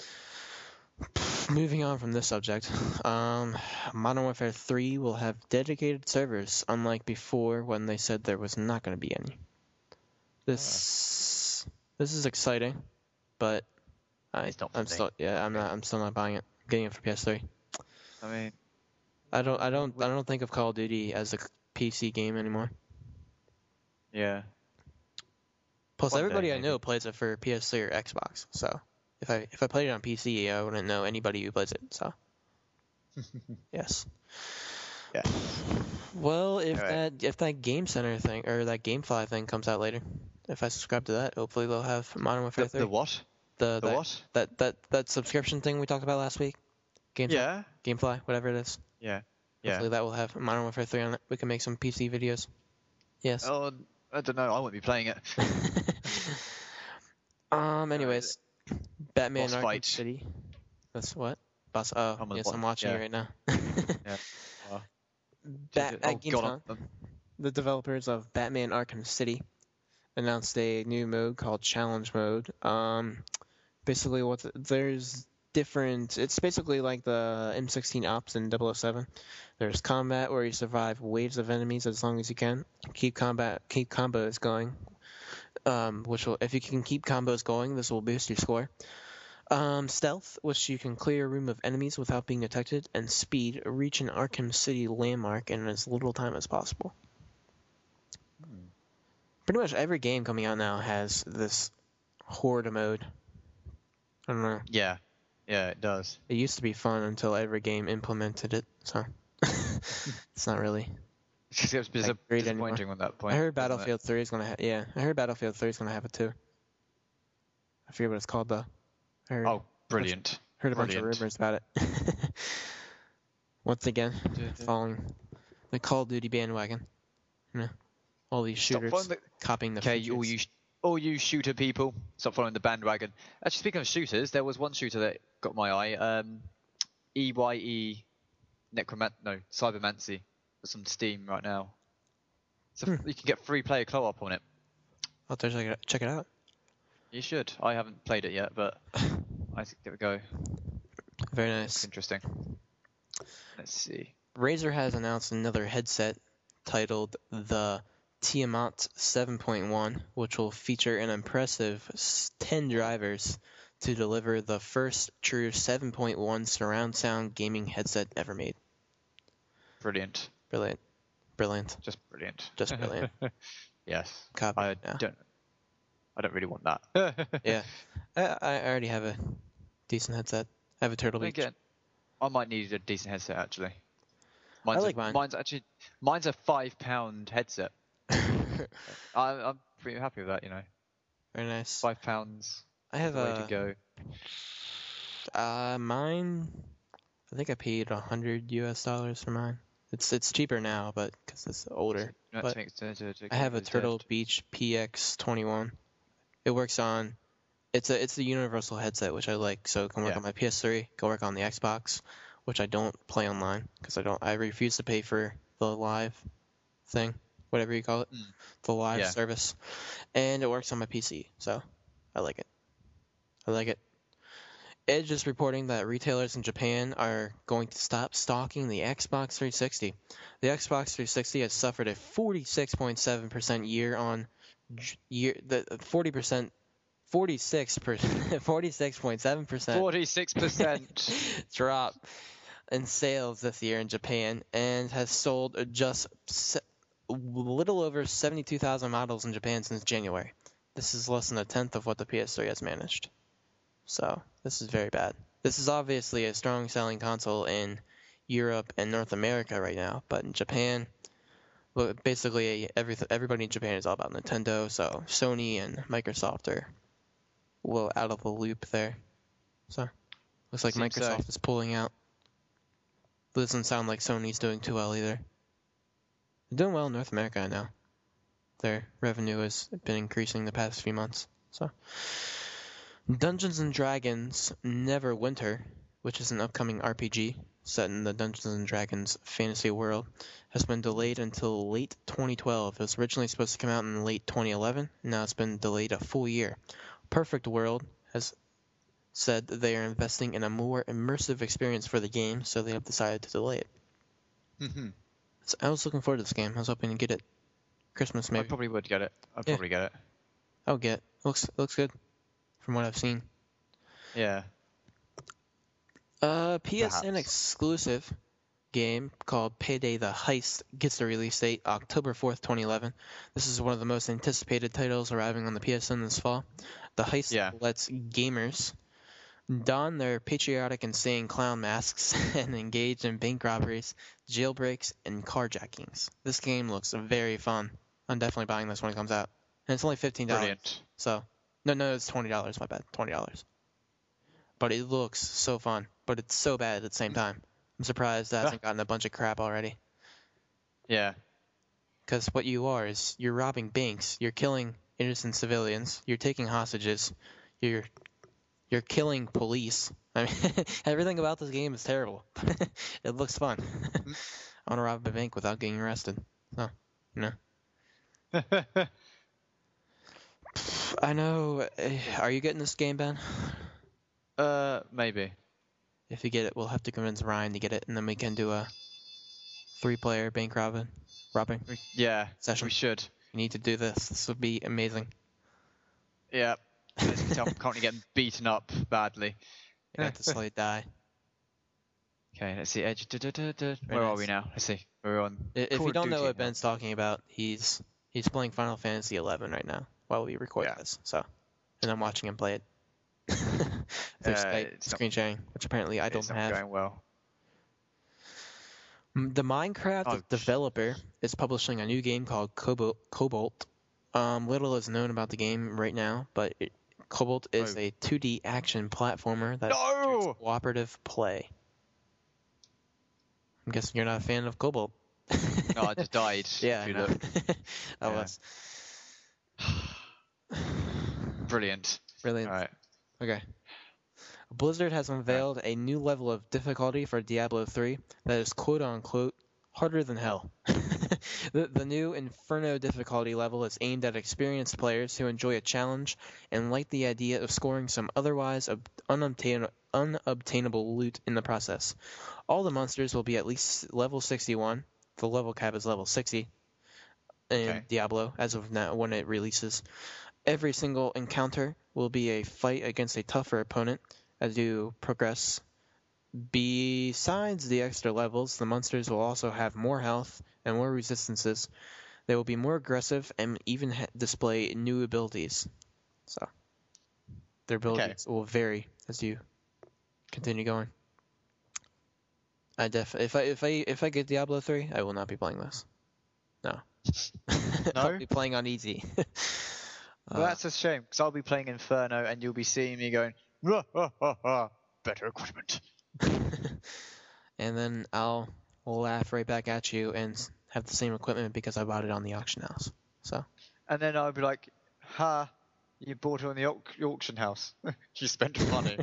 Moving on from this subject, Modern Warfare 3 will have dedicated servers, unlike before when they said there was not going to be any. This is exciting, but It's not for I'm me. still I'm still not buying it. I'm getting it for PS3. I mean, I don't think of Call of Duty as a PC game anymore. yeah. Plus, One day, everybody I maybe. know plays it for PS3 or Xbox. So if I played it on PC, I wouldn't know anybody who plays it. So yes. Yeah. Well, if Alright. that Game Center thing or that GameFly thing comes out later, if I subscribe to that, hopefully they'll have Modern Warfare 3. The what? The The what? That subscription thing we talked about last week. Yeah. GameFly, whatever it is. Yeah. Hopefully that will have Modern Warfare 3 on it. We can make some PC videos. Yes. Oh, I don't know. I won't be playing it. Anyways, Batman Boss Arkham fight. City. That's what? Boss. Oh, I'm yes, on- I'm watching yeah. it right now. Yeah. Oh, GameStop, God. the developers of Batman Arkham City, announced a new mode called Challenge Mode. Basically, there's different. It's basically like the M16 Ops in 007. There's combat where you survive waves of enemies as long as you can. Keep combos going. Which will, if you can keep combos going, this will boost your score. Stealth, which you can clear a room of enemies without being detected, and speed, reach an Arkham City landmark in as little time as possible. Pretty much every game coming out now has this horde mode. I don't know. Yeah. Yeah, it does. It used to be fun until every game implemented it, so it's not really It was Like, great disappointing on that point. I heard wasn't it? Battlefield 3 is gonna I heard Battlefield 3 is gonna have it too. I forget what it's called though. I heard, Oh, brilliant. heard a bunch of brilliant. rumors about it. Once again, following the Call of Duty bandwagon. Yeah. All these Stop shooters following the- copying the Okay, features. all you shooter people, stop following the bandwagon. Actually, speaking of shooters, there was one shooter that got my eye. EYE Cybermancy. It's on Steam right now. So you can get free player co-op on it. I'll have to check it out. You should. I haven't played it yet, but I think give it a go. Very It's nice. interesting. Let's see. Razer has announced another headset titled the Tiamat 7.1, which will feature an impressive 10 drivers to deliver the first true 7.1 surround sound gaming headset ever made. Brilliant. Brilliant. Brilliant. Just brilliant. Just brilliant. Yes. Copy I it now. don't really want that. Yeah. I already have a decent headset. I have a Turtle Beach. Again, I might need a decent headset actually. I like mine. Mine's a £5 headset. I'm pretty happy with that. Very nice. £5. I have the way to go. Mine. I think I paid $100 for mine. It's cheaper now, but because it's older. But I have a Turtle Beach PX21. It works on. It's a universal headset, which I like. So it can work on my PS3, can work on the Xbox, which I don't play online because I refuse to pay for the live thing, whatever you call it, the live service, and it works on my PC. So I like it. Edge is reporting that retailers in Japan are going to stop stocking the Xbox 360. The Xbox 360 has suffered a 46.7% year-on-year, 46.7% 46% drop in sales this year in Japan, and has sold just a little over 72,000 models in Japan since January. This is less than a tenth of what the PS3 has managed. So this is very bad. This is obviously a strong selling console in Europe and North America right now, but in Japan, well, basically everybody in Japan is all about Nintendo, so Sony and Microsoft are a little out of the loop there. So looks like Seems Microsoft so. is pulling out. Doesn't sound like Sony's doing too well either. They're doing well in North America now. Their revenue has been increasing the past few months. So Dungeons & Dragons Neverwinter, which is an upcoming RPG set in the Dungeons & Dragons fantasy world, has been delayed until late 2012. It was originally supposed to come out in late 2011. Now it's been delayed a full year. Perfect World has said they are investing in a more immersive experience for the game, so they have decided to delay it. So I was looking forward to this game. I was hoping to get it Christmas I maybe. probably would get it. I'd Yeah. probably get it. I'll get it. Looks good from what I've seen. Yeah. PSN Perhaps. exclusive game called Payday the Heist gets the release date October 4th, 2011. This is one of the most anticipated titles arriving on the PSN this fall. The Heist lets gamers don their patriotic and insane clown masks and engage in bank robberies, jailbreaks, and carjackings. This game looks very fun. I'm definitely buying this when it comes out. And it's only $15. Brilliant. So, no, it's $20, my bad. $20. But it looks so fun. But it's so bad at the same time. I'm surprised that hasn't gotten a bunch of crap already. Yeah. Because what you are is you're robbing banks, you're killing innocent civilians, you're taking hostages, you're killing police. I mean, everything about this game is terrible. It looks fun. I want to rob a bank without getting arrested. So, I know. Are you getting this game, Ben? Maybe. If you get it, we'll have to convince Ryan to get it, and then we can do a 3-player bank robbing Yeah. session. We should. We need to do this. This would be amazing. Yeah. I'm currently getting beaten up badly. You have to slowly die. Okay, let's see. Edge. Where are we now? Let's see. We're on. If Call you of don't know Duty what now. Ben's talking about, he's playing Final Fantasy 11 right now while we record this. So, and I'm watching him play it through Skype it's not- screen sharing, which apparently I don't It's not have. going well. The Minecraft Oh, developer is publishing a new game called Cobalt. Little is known about the game right now, but Cobalt is Oh. a 2D action platformer that No! features cooperative play. I'm guessing you're not a fan of Cobalt. No, I just died. Yeah, if I you know. look. I Yeah. was. Brilliant. Brilliant. All right. Okay. Blizzard has unveiled a new level of difficulty for Diablo 3 that is quote-unquote harder than hell. The new Inferno difficulty level is aimed at experienced players who enjoy a challenge and like the idea of scoring some otherwise unobtainable loot in the process. All the monsters will be at least level 61. The level cap is level 60 in Okay. Diablo as of now when it releases. Every single encounter will be a fight against a tougher opponent as you progress. Besides the extra levels, the monsters will also have more health and more resistances. They will be more aggressive and even display new abilities. So their abilities will vary as you continue going. If I get Diablo 3, I will not be playing this. No. I'll be playing on easy. Well, that's a shame because I'll be playing Inferno and you'll be seeing me going, "Rah, ha, ha, ha, better equipment." And then I'll laugh right back at you and have the same equipment because I bought it on the auction house. So. And then I'll be like, "Ha, you bought it on the auction house. You spent money."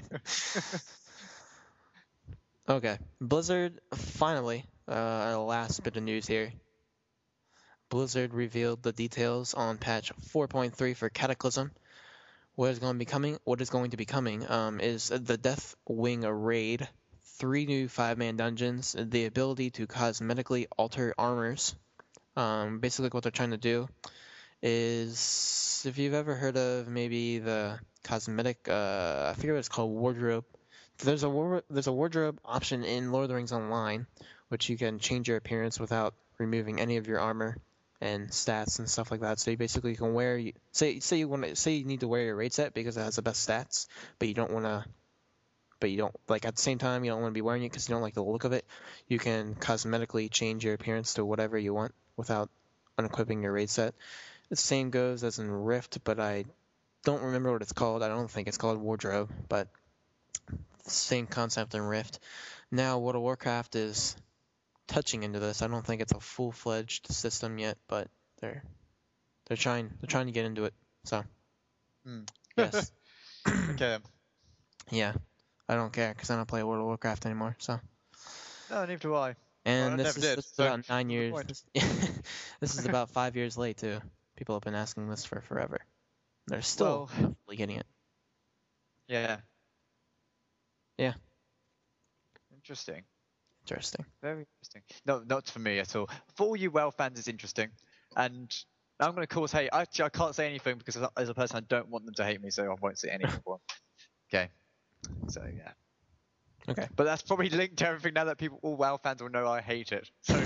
Okay, Blizzard finally, our last bit of news here. Blizzard revealed the details on patch 4.3 for Cataclysm. What is going to be coming is the Deathwing Raid, 3 new 5-man dungeons, the ability to cosmetically alter armors. Basically what they're trying to do is, if you've ever heard of maybe the cosmetic, I forget what it's called, wardrobe. There's a wardrobe option in Lord of the Rings Online, which you can change your appearance without removing any of your armor and stats and stuff like that. So you basically can wear, say you need to wear your raid set because it has the best stats, but you don't like at the same time you don't want to be wearing it because you don't like the look of it. You can cosmetically change your appearance to whatever you want without unequipping your raid set. The same goes as in Rift, but I don't remember what it's called. I don't think it's called wardrobe, but same concept in Rift. Now World of Warcraft is touching into this. I don't think it's a full-fledged system yet, but they're trying to get into it. So yes. Okay. Yeah, I don't care because I don't play World of Warcraft anymore. So. No, neither do I. And I this never did, is so about 9 years. point. This is about 5 years late too. People have been asking this for forever. They're still hopefully getting it. Yeah. Yeah. Interesting. Interesting. Very interesting. No, not for me at all. For all you WoW fans, it's interesting. And I'm going to cause hate. Actually, I can't say anything because as a person, I don't want them to hate me, so I won't say anything for them. Okay. So, yeah. Okay. But that's probably linked to everything now that all WoW fans will know I hate it. So.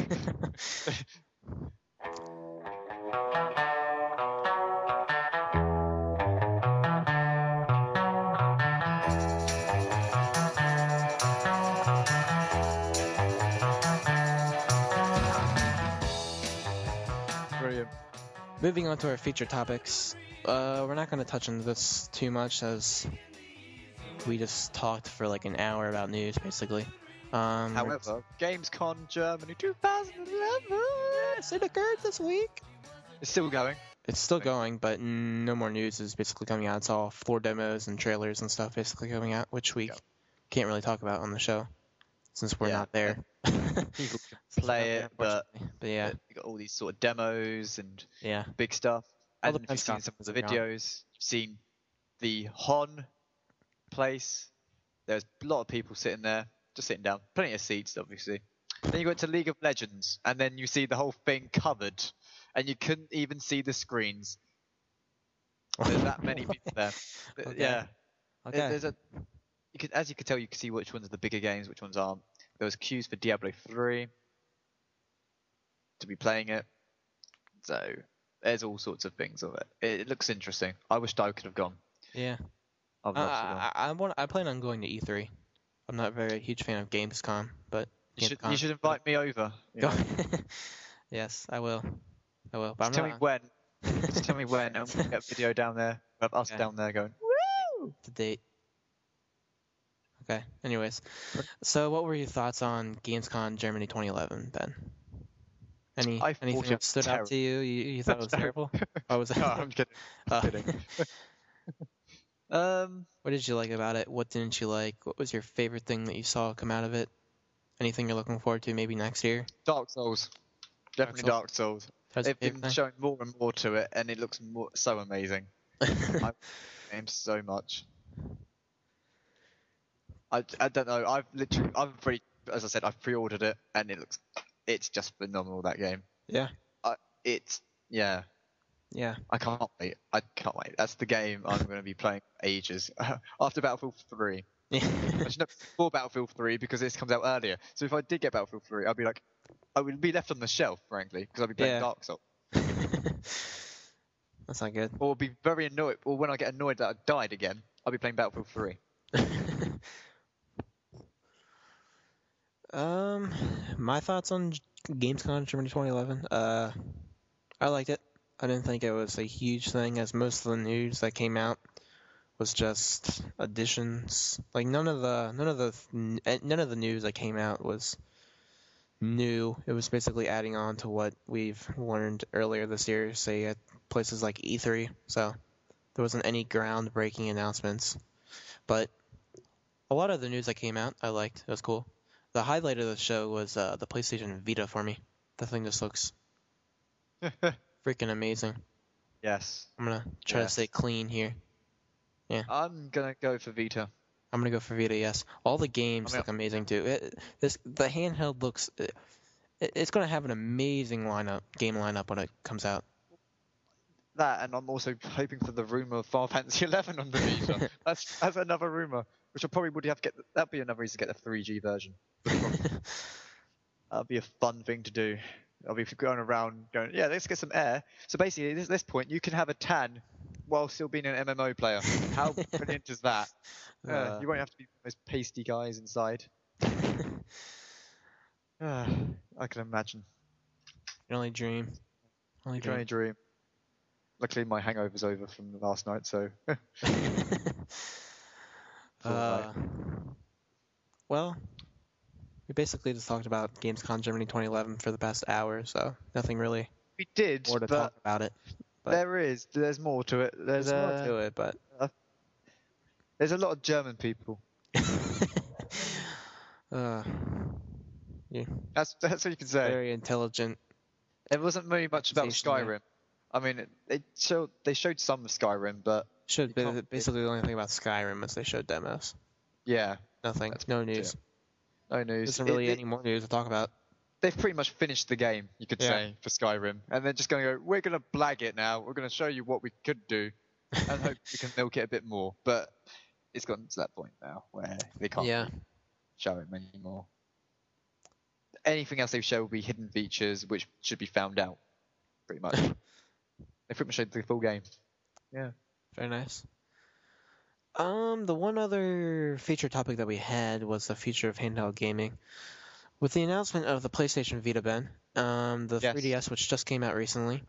Brilliant. Moving on to our feature topics. We're not going to touch on this too much as we just talked for like an hour about news, basically. However, Gamescom Germany 2011. Yes, it occurred this week. It's still going. It's still going, but no more news is basically coming out. It's all floor demos and trailers and stuff basically coming out, which we can't really talk about on the show since we're not there. People can play it, but yeah, you got all these sort of demos and yeah, big stuff. All And the if you've seen best some of the concepts are gone. videos, you've seen the Hon place. There's a lot of people sitting there, just sitting down. Plenty of seats, obviously. Then you go into League of Legends, and then you see the whole thing covered, and you couldn't even see the screens. There's that many people there. Okay. Yeah. Okay. There's as you can tell, you can see which ones are the bigger games, which ones aren't. There was queues for Diablo 3 to be playing it. So there's all sorts of things of it. It looks interesting. I wished I could have gone. Yeah. I've loved to have gone. I plan on going to E3. I'm not a very huge fan of Gamescom, but You should invite me over. Go. Yes, I will. But Just tell me when. Just tell me when, and we'll get a video down there of us Okay. down there going. The date. Okay. Anyways, so what were your thoughts on Gamescom Germany 2011, Ben? I thought Anything it that was stood out to you? You thought it was terrible? Oh, was it? No, I'm kidding. Kidding. What did you like about it? What didn't you like? What was your favorite thing that you saw come out of it? Anything you're looking forward to maybe next year? Dark Souls. Definitely Dark Souls. That's They've your been favorite showing more and more to it, and it looks so amazing. thing? I game so much. I don't know. As I said, I've pre-ordered it, and it's just phenomenal, that game. Yeah. Yeah. I can't wait. That's the game I'm going to be playing for ages after Battlefield 3. Yeah. Actually, no, before Battlefield 3 because this comes out earlier. So if I did get Battlefield 3, I would be left on the shelf, frankly, because I'd be playing Yeah. Dark Souls. That's not good. Or be very annoyed. Or when I get annoyed that I died again, I'll be playing Battlefield 3. My thoughts on Gamescom Germany 2011. I liked it. I didn't think it was a huge thing, as most of the news that came out was just additions. Like none of the news that came out was new. It was basically adding on to what we've learned earlier this year, say at places like E3. So there wasn't any groundbreaking announcements, but a lot of the news that came out I liked. It was cool. The highlight of the show was the PlayStation Vita for me. The thing just looks freaking amazing. Yes. I'm gonna try to stay clean here. I'm gonna go for Vita. I'm gonna go for Vita. Yes, all the games look amazing too. The handheld looks. It's gonna have an amazing game lineup when it comes out. That, and I'm also hoping for the rumor of Final Fantasy 11 on the Vita. that's another rumor, which I probably would have to get. That'd be another reason to get the 3G version. That'd be a fun thing to do. I'll be going around going, yeah, let's get some air. So basically, at this point, you can have a tan while still being an MMO player. How brilliant is that? You won't have to be one of those pasty guys inside. I can imagine. You can only dream. You can only dream. Luckily, my hangover's over from last night, so. Well, we basically just talked about Gamescom Germany 2011 for the past hour, so nothing really We did, more to but talk about it. But there's more to it. there's more to it, but There's a lot of German people. yeah, That's what you can say. very intelligent. It wasn't really much about Station there. Skyrim. I mean, they showed some of Skyrim, but Showed basically the only thing about Skyrim was they showed demos. yeah, Nothing. No news. no news. Isn't really any more news to talk about. They've pretty much finished the game, you could say, for Skyrim, and they're just going to go, we're going to blag it now. We're going to show you what we could do, and hope we can milk it a bit more. But it's gotten to that point now where they can't show it anymore. Anything else they show will be hidden features, which should be found out, pretty much. They pretty much showed the full game. Yeah. Very nice. The one other feature topic that we had was the future of handheld gaming. With the announcement of the PlayStation Vita, Ben, the 3DS, which just came out recently.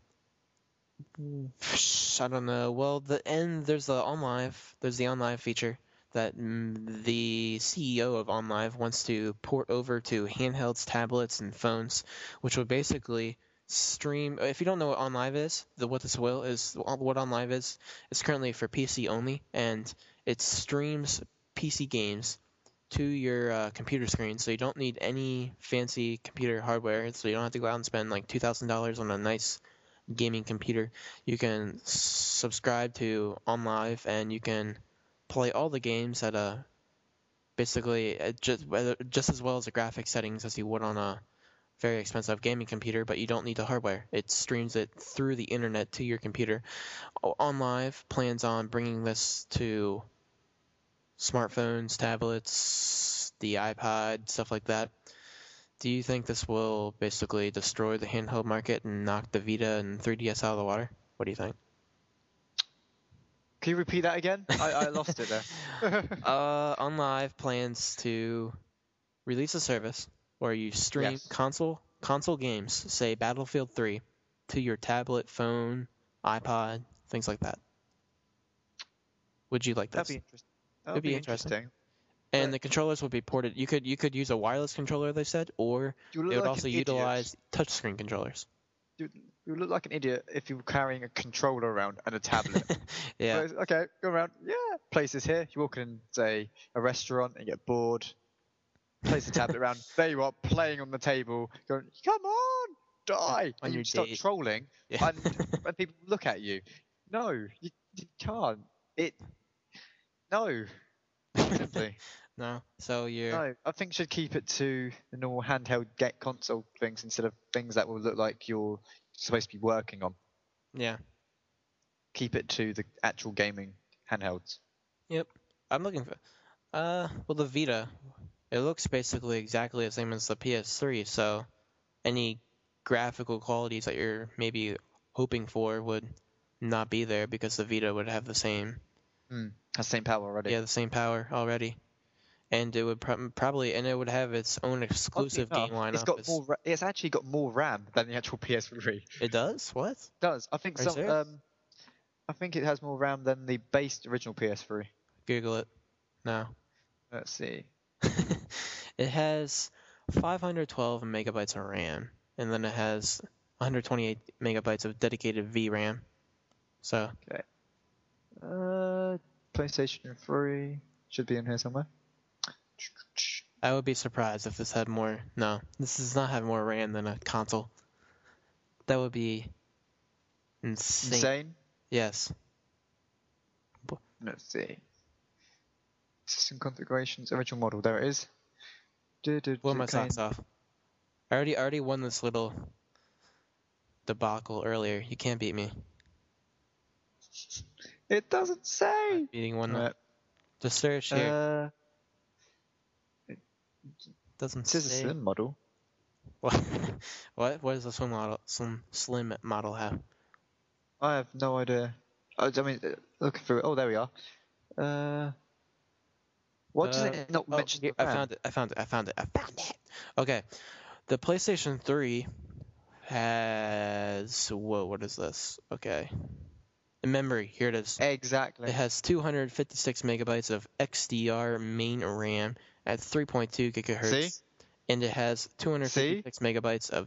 I don't know. Well, there's the OnLive feature that the CEO of OnLive wants to port over to handhelds, tablets, and phones, which would basically stream. If you don't know what OnLive is, what OnLive is, it's currently for PC only, and it streams PC games to your computer screen, so you don't need any fancy computer hardware, so you don't have to go out and spend like $2,000 on a nice gaming computer. You can subscribe to OnLive, and you can play all the games at basically just as well as the graphic settings as you would on a very expensive gaming computer, but you don't need the hardware. It streams it through the internet to your computer. OnLive plans on bringing this to smartphones, tablets, the iPod, stuff like that. Do you think this will basically destroy the handheld market and knock the Vita and 3DS out of the water? What do you think? Can you repeat that again? I lost it there. OnLive plans to release a service where you stream Yes. console games, say Battlefield 3, to your tablet, phone, iPod, things like that. Would you like this? That'd be interesting. It'd be interesting. And but- the controllers would be ported. You could use a wireless controller, they said, or You they look would like also an idiot. utilize touchscreen controllers. You look like an idiot if you were carrying a controller around and a tablet. Yeah. But it's, okay, go around. Yeah, places here. You walk in, say, a restaurant and get bored. Place the tablet around. There you are, playing on the table. Going, come on, die! On And your you start date. trolling, Yeah. and people look at you. No, you can't. No. Simply. No. So you're No, I think you should keep it to the normal handheld get console things instead of things that will look like you're supposed to be working on. yeah. Keep it to the actual gaming handhelds. Yep. I'm looking for well, the Vita, it looks basically exactly the same as the PS3, so any graphical qualities that you're maybe hoping for would not be there because the Vita would have the same Has same power already. the same power already. And it would probably and it would have its own exclusive Oddly game enough, lineup. It's got more. It's actually got more RAM than the actual PS3. It does? What? It does. I think Are you some. serious? I think it has more RAM than the base original PS3. Google it. No. Let's see. It has 512 megabytes of RAM, and then it has 128 megabytes of dedicated VRAM. So, PlayStation 3 should be in here somewhere. I would be surprised if this had more. No, this does not have more RAM than a console. That would be insane. Insane. Yes. Let's see. System configurations, original model. There it is. Blow my socks off. I already won this little debacle earlier. You can't beat me. It doesn't say. Beating one. Right. Just search here. Doesn't This is a say. slim model. What? What? What does the slim model have? I have no idea. I mean, looking through it. Oh, there we are. What does it not mention? Here, the I RAM? found it. Okay. The PlayStation 3 has whoa, what is this? Okay. In memory, here it is. Exactly. It has 256 megabytes of XDR main RAM at 3.2 gigahertz. See? And it has 256 megabytes of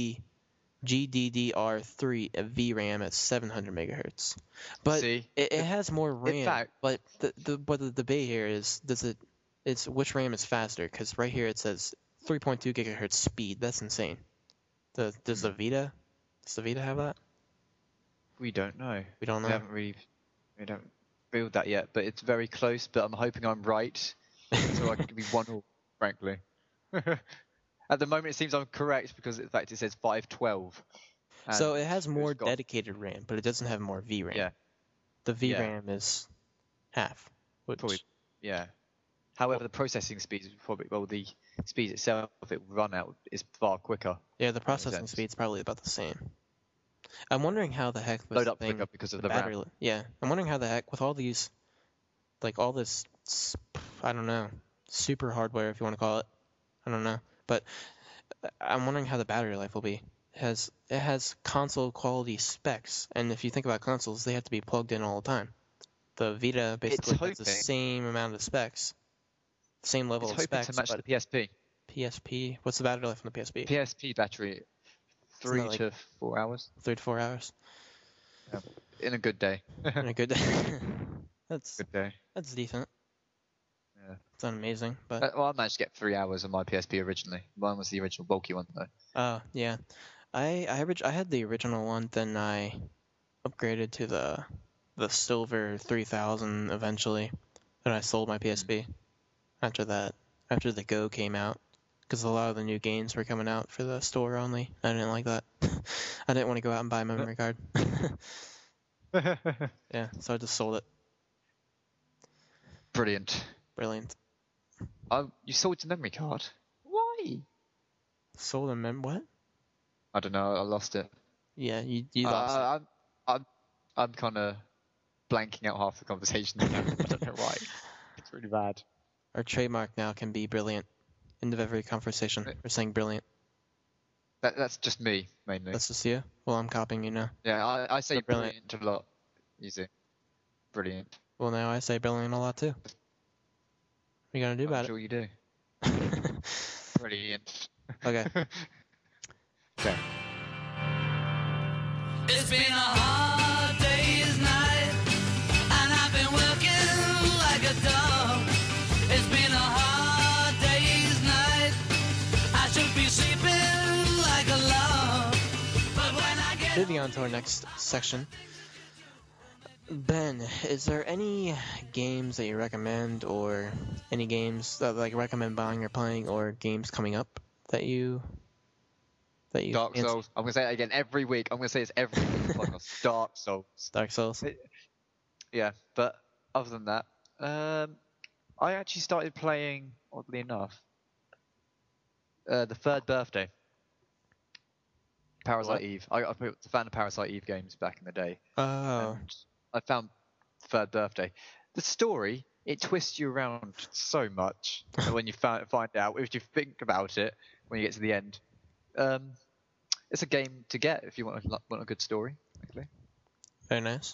GDDR3 VRAM at 700 megahertz. But See? it has more RAM. fact- But the debate here is it's which RAM is faster? Because right here it says 3.2 gigahertz speed. That's insane. Does the Vita have that? We don't know. We don't know. We don't build that yet, but it's very close. But I'm hoping I'm right, so I can be 1-1, frankly. At the moment, it seems I'm correct because in fact it says 512. So and it has more got- dedicated RAM, but it doesn't have more VRAM. Yeah. The Yeah. VRAM is half. Which, Probably, yeah. However, the processing speed is probably the speed itself, if it will run out, is far quicker. yeah, the processing sense. speed's probably about the same. I'm wondering how the heck this Load up thing, quicker because of the the battery. RAM. Yeah, I'm wondering how the heck with all these, like all this, I don't know, super hardware if you want to call it. I don't know, but I'm wondering how the battery life will be. It has console quality specs, and if you think about consoles, they have to be plugged in all the time. The Vita basically has the hoping- same amount of specs, same level It's of hoping specs, to match but the PSP. PSP. What's the battery life on the PSP? PSP battery, 3 like- to 4 hours 3 to 4 hours. in a good day. In a good day. That's Good day. decent. Yeah. It's not amazing, but Well, I managed to get 3 hours on my PSP originally. Mine was the original bulky one though. yeah, I had the original one, then I upgraded to the silver 3000 eventually, and I sold my PSP after that. After the Go came out, because a lot of the new games were coming out for the store only. I didn't like that. I didn't want to go out and buy a memory card. Yeah, so I just sold it. Brilliant. Brilliant. You sold the memory card? Why? Sold a what? I don't know. I lost it. Yeah, you lost it. I'm kind of blanking out half the conversation. I don't know why. It's really bad. Our trademark now can be brilliant. end of every conversation for saying brilliant. That's just me mainly. That's just you? Well, I'm copying you now. Yeah, I say So brilliant. brilliant a lot. Easy. Brilliant. Well, now I say brilliant a lot too. What are you gonna do I'm about sure you do. it? Brilliant. Okay. Okay. It's been a hard day's night, and I've been working like a dog. It's been a hard day's night. I should be sleeping like a log. But when I get Moving on to our next section. Ben, is there any games that you recommend, or any games that recommend buying or playing, or games coming up that you Dark fancy? Souls. I'm gonna say it again every week. I'm gonna say it's every week. Podcast. Dark Souls. Dark Souls. Yeah, but other than that, I actually started playing, oddly enough, the Third Birthday. Parasite What? Eve. I was a fan of Parasite Eve games back in the day. Oh, And I found Third Birthday. The story, it twists you around so much when you find out. If you think about it, when you get to the end, it's a game to get if you want a good story. Actually, very nice.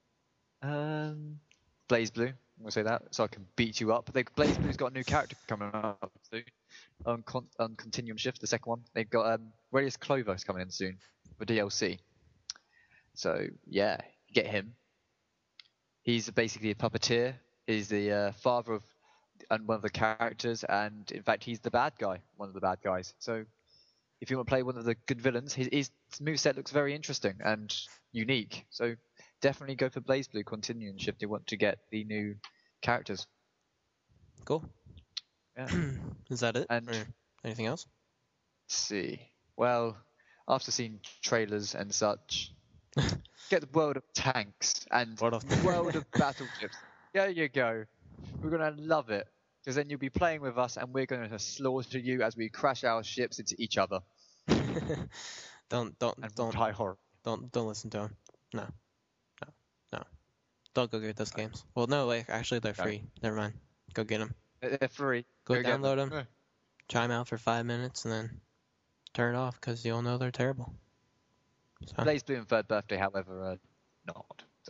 Blaze Blue. I'm gonna say that so I can beat you up. Blaze Blue's got a new character coming up soon. On Continuum Shift, the second one. They've got Radius Clover coming in soon for DLC. So yeah, get him. He's basically a puppeteer. He's the father of and one of the characters, and in fact, he's the bad guy, one of the bad guys. So if you want to play one of the good villains, his moveset looks very interesting and unique. So definitely go for Blaze Blue Continuum Shift if you want to get the new characters. Cool. Yeah. Is that it? And- or anything else? Let's see. Well, after seeing trailers and such, get the World of Tanks and World of- the World of Battleships. There you go. We're gonna love it because then you'll be playing with us and we're gonna slaughter you as we crash our ships into each other don't and die horror. don't listen to him. No. Don't go get those games. Well, no, actually they're No. free. Never mind. Go get them. They're free. Go get download them. Yeah. Try them out for 5 minutes and then turn it off because you'll know they're terrible. So. Blaze Blue and Third Birthday, however, not. So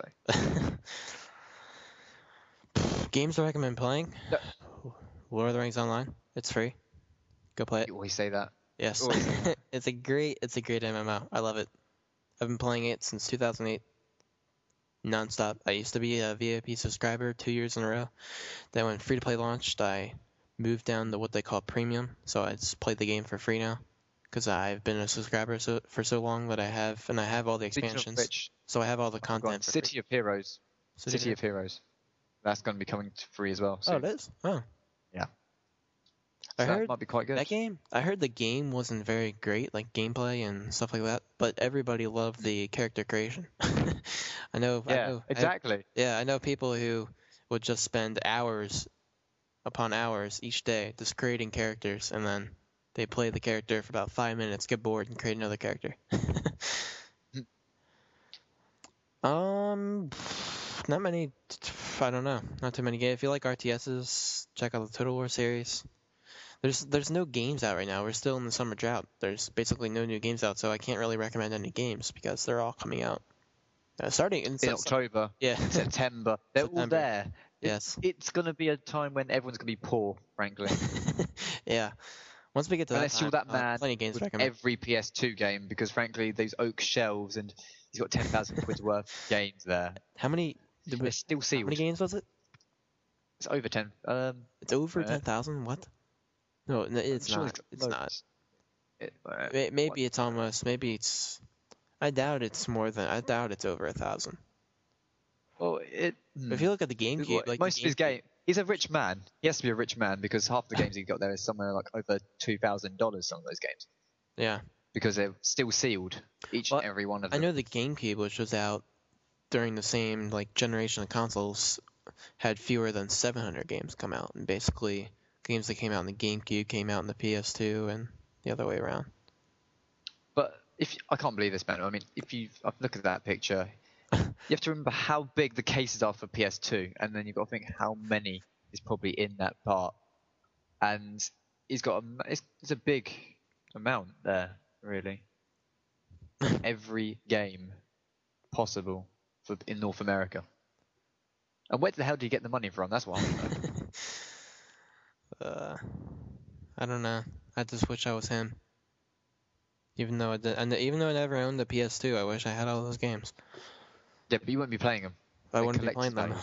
Games I recommend playing. No. Lord of the Rings Online. It's free. Go play it. you always say that. Yes. always- it's a great MMO. I love it. I've been playing it since 2008. Non-stop. I used to be a VIP subscriber 2 years in a row. Then when free-to-play launched, I moved down to what they call premium. So I just played the game for free now. Because I've been a subscriber for so long that I have all the Speaking of expansions. which, So I have all the I've forgotten, content for free. City of Heroes. City of Heroes. That's going to be coming to free as well. Oh, it is? Oh. Yeah. I So that heard might be quite good. that game. I heard the game wasn't very great, like gameplay and stuff like that. But everybody loved the character creation. I know. Yeah, exactly. I know people who would just spend hours upon hours each day just creating characters, and then they play the character for about 5 minutes, get bored, and create another character. Not many. I don't know. Not too many games. If you like RTSs, check out the Total War series. There's no games out right now. We're still in the summer drought. There's basically no new games out, so I can't really recommend any games because they're all coming out. Starting in In October, Yeah. September, they're all September. there. Yes. It's going to be a time when everyone's going to be poor, frankly. Yeah. Once we get to that Unless you're time, that man plenty of games with to recommend. every PS2 game, because frankly, those oak shelves and he's got 10,000 quid worth of games there. How many? They're still How sealed. many games was it? It's over 10. It's over Yeah. 10,000. What? No, it's I'm sure not. It's not. It, Maybe it's almost. Maybe it's. I doubt it's more than. I doubt it's over 1,000. well, If you look at the GameCube, like most of his game, he's a rich man. He has to be a rich man because half the games he got there is somewhere like over $2,000. Some of those games Yeah. because they're still sealed, each Well, and every one of I them. know the GameCube, which was out during the same generation of consoles, had fewer than 700 games come out, and basically games that came out in the GameCube came out in the PS2 and the other way around. But I can't believe this, man. I mean, if you look at that picture, you have to remember how big the cases are for PS2, and then you've got to think how many is probably in that part. And he's got it's a big amount there, really. Every game possible in North America. And where the hell do you get the money from? That's what I want to know. I don't know. I just wish I was him. Even though even though I never owned the PS2, I wish I had all those games. Yeah, but you wouldn't be playing them. I wouldn't be playing them.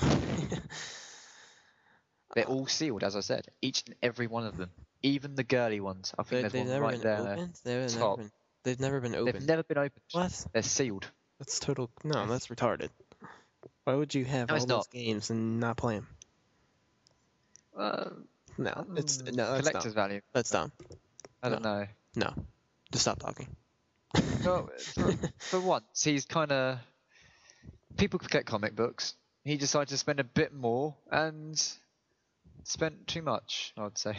They're all sealed, as I said. Each and every one of them. Even the girly ones. I think They've there's one never right been there. opened. Top. They've never been opened. They've never been opened. What? They're sealed. That's total. No, that's retarded. Why would you have No, all it's those not. games and not play them? No, that's collector's dumb. value. That's dumb. I don't know. No, just stop talking. Well, for once, he's kind of. People get comic books. He decided to spend a bit more and spent too much, I would say.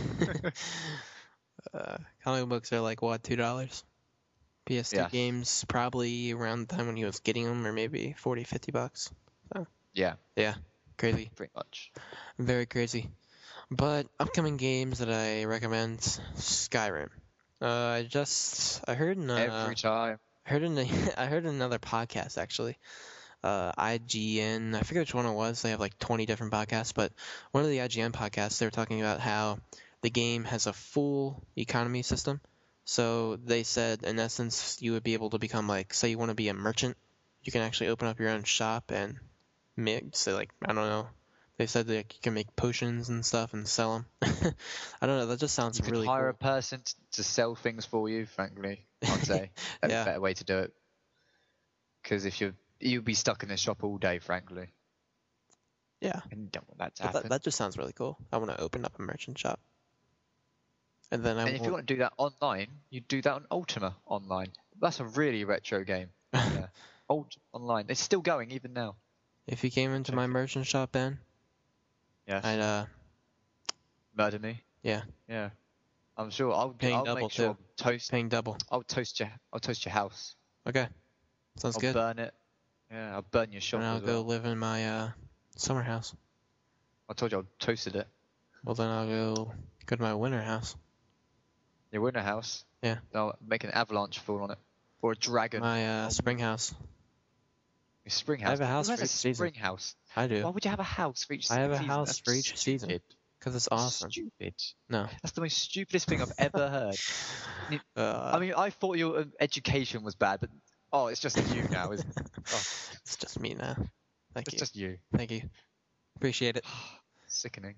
Comic books are like what, $2? PS2 Yeah. games probably around the time when he was getting them, or maybe $40-50. Yeah, Yeah, crazy, pretty much. very crazy. But upcoming games that I recommend: Skyrim. I heard in Every time. I heard in another podcast actually. IGN, I forget which one it was. They have like 20 different podcasts, but one of the IGN podcasts, they were talking about how the game has a full economy system. So they said, in essence, you would be able to become like, say you want to be a merchant, you can actually open up your own shop and make, say like, I don't know. They said that you can make potions and stuff and sell them. I don't know. That just sounds You could really hire cool. a person to sell things for you, frankly, I'd say. That's Yeah. a better way to do it. Because if you'd be stuck in a shop all day, frankly. Yeah. And you don't want that to But happen. that just sounds really cool. I want to open up a merchant shop. And then And if you want to do that online, you do that on Ultima Online. That's a really retro game. Yeah. Ultima Online. It's still going even now. if you came into my merchant shop, Ben, Yes. I'd Murder me. yeah, Yeah. I'm sure I'll Paying double, make sure too. toast. paying double. I'll toast your house. Okay, sounds I'll good. burn it. Yeah, I'll burn your shop And I'll as go well. live in my summer house. I told you I toasted it. Well, then I'll go to my winter house. Your winter house. Yeah. I'll make an avalanche fall on it. Or a dragon. My spring house. Your spring house. I have a house Who has for a each season. spring house? I Why do, would you have a house for each I have a season? house That's for each season. stupid. because it's awesome. Stupid. No. That's the most stupidest thing I've ever heard. I mean, I thought your education was bad, but it's just you now, isn't it? Oh, it's just me now. Thank it's you. just you. Thank you. Appreciate it. Sickening.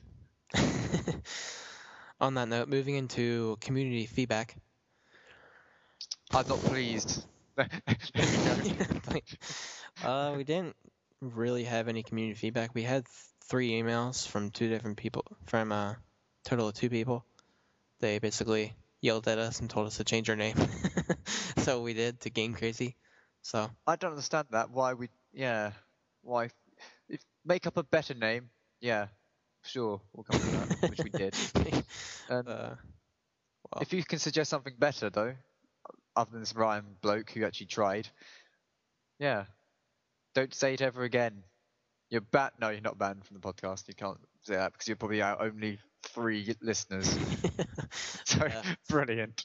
On that note, moving into community feedback. I'm not pleased. We didn't really have any community feedback. We had 3 emails from 2 different people, from a total of 2 people. They basically yelled at us and told us to change our name. So we did, to Game Crazy. So I don't understand that. Why? Make up a better name. Yeah, sure, we'll come to that, which we did. well, If you can suggest something better, though, other than this Ryan bloke who actually tried, yeah, don't say it ever again. You're banned. No, you're not banned from the podcast. You can't say that because you're probably our only 3 listeners. So Yeah. brilliant.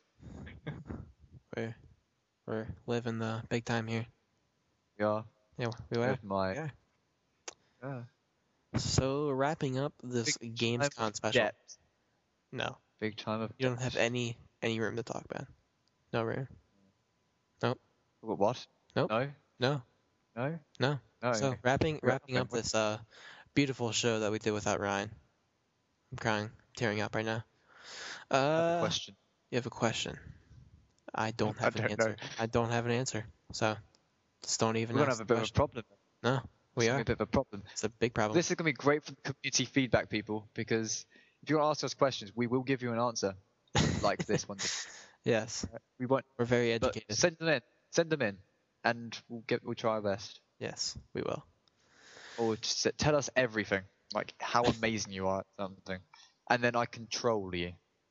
we're living the big time here. We are. Yeah, we are. With my. Yeah. Yeah. So wrapping up this Big Gamescom time of special. depth. No, Big time of. you don't have any room to talk, Ben. No room. What? Nope. No. No. No. No. No. So wrapping okay, up this beautiful show that we did without Ryan. I'm crying, tearing up right now. I have a question. You have a question. I don't I have an don't answer. know. I don't have an answer. So just don't even We're gonna ask have a the bit of a question. problem. No, we It's gonna are. be a bit of a problem. It's a big problem. This is gonna be great for the community feedback people because if you want to ask us questions, we will give you an answer like this one. Yes, We won't. we're very But educated. send them in, and we'll try our best. Yes, we will. Or just tell us everything, like how amazing you are at something, and then I can troll you.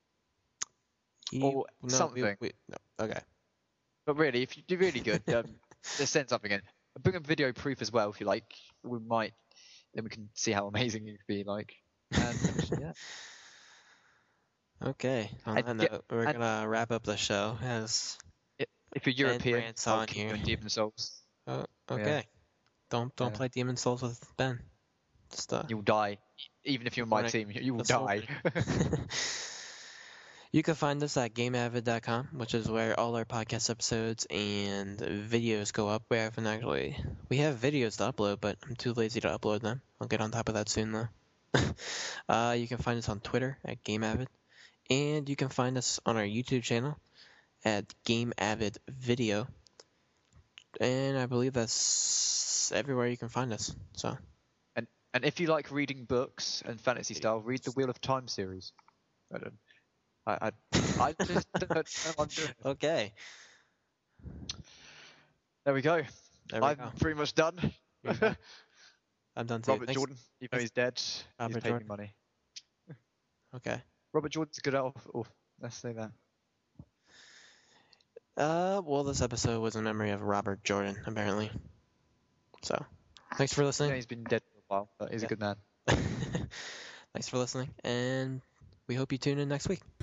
Or something. No, okay. But really, if you do really good, just send something in. Bring a video proof as well if you like. We might, then we can see how amazing you could be. Like, and yeah. Okay. On And that yeah, note, we're and- gonna wrap up the show. As If you're European, rants I'll on keep you here. in Demon Souls. Okay. Don't Yeah. play Demon Souls with Ben. Just You'll die. Even if you're on my Wanna team, you will the sword. die. You can find us at GameAvid.com, which is where all our podcast episodes and videos go up. We have videos to upload, but I'm too lazy to upload them. I'll get on top of that soon, though. You can find us on Twitter at GameAvid, and you can find us on our YouTube channel at GameAvid Video, and I believe that's everywhere you can find us. So, And if you like reading books and fantasy style, read the Wheel of Time series. I just don't know what I'm doing. okay, There we go. there we I'm go. pretty much done. Here you go. I'm done too. Robert Thanks. Jordan, even though he's dead, Robert he's paid Jordan. me money. Okay. Robert Jordan's a good elf. Oh, let's say that. Well, this episode was in memory of Robert Jordan, apparently. So, thanks for Yeah, listening. he's been dead for a while, but he's a Yeah. good man. Thanks for listening, and we hope you tune in next week.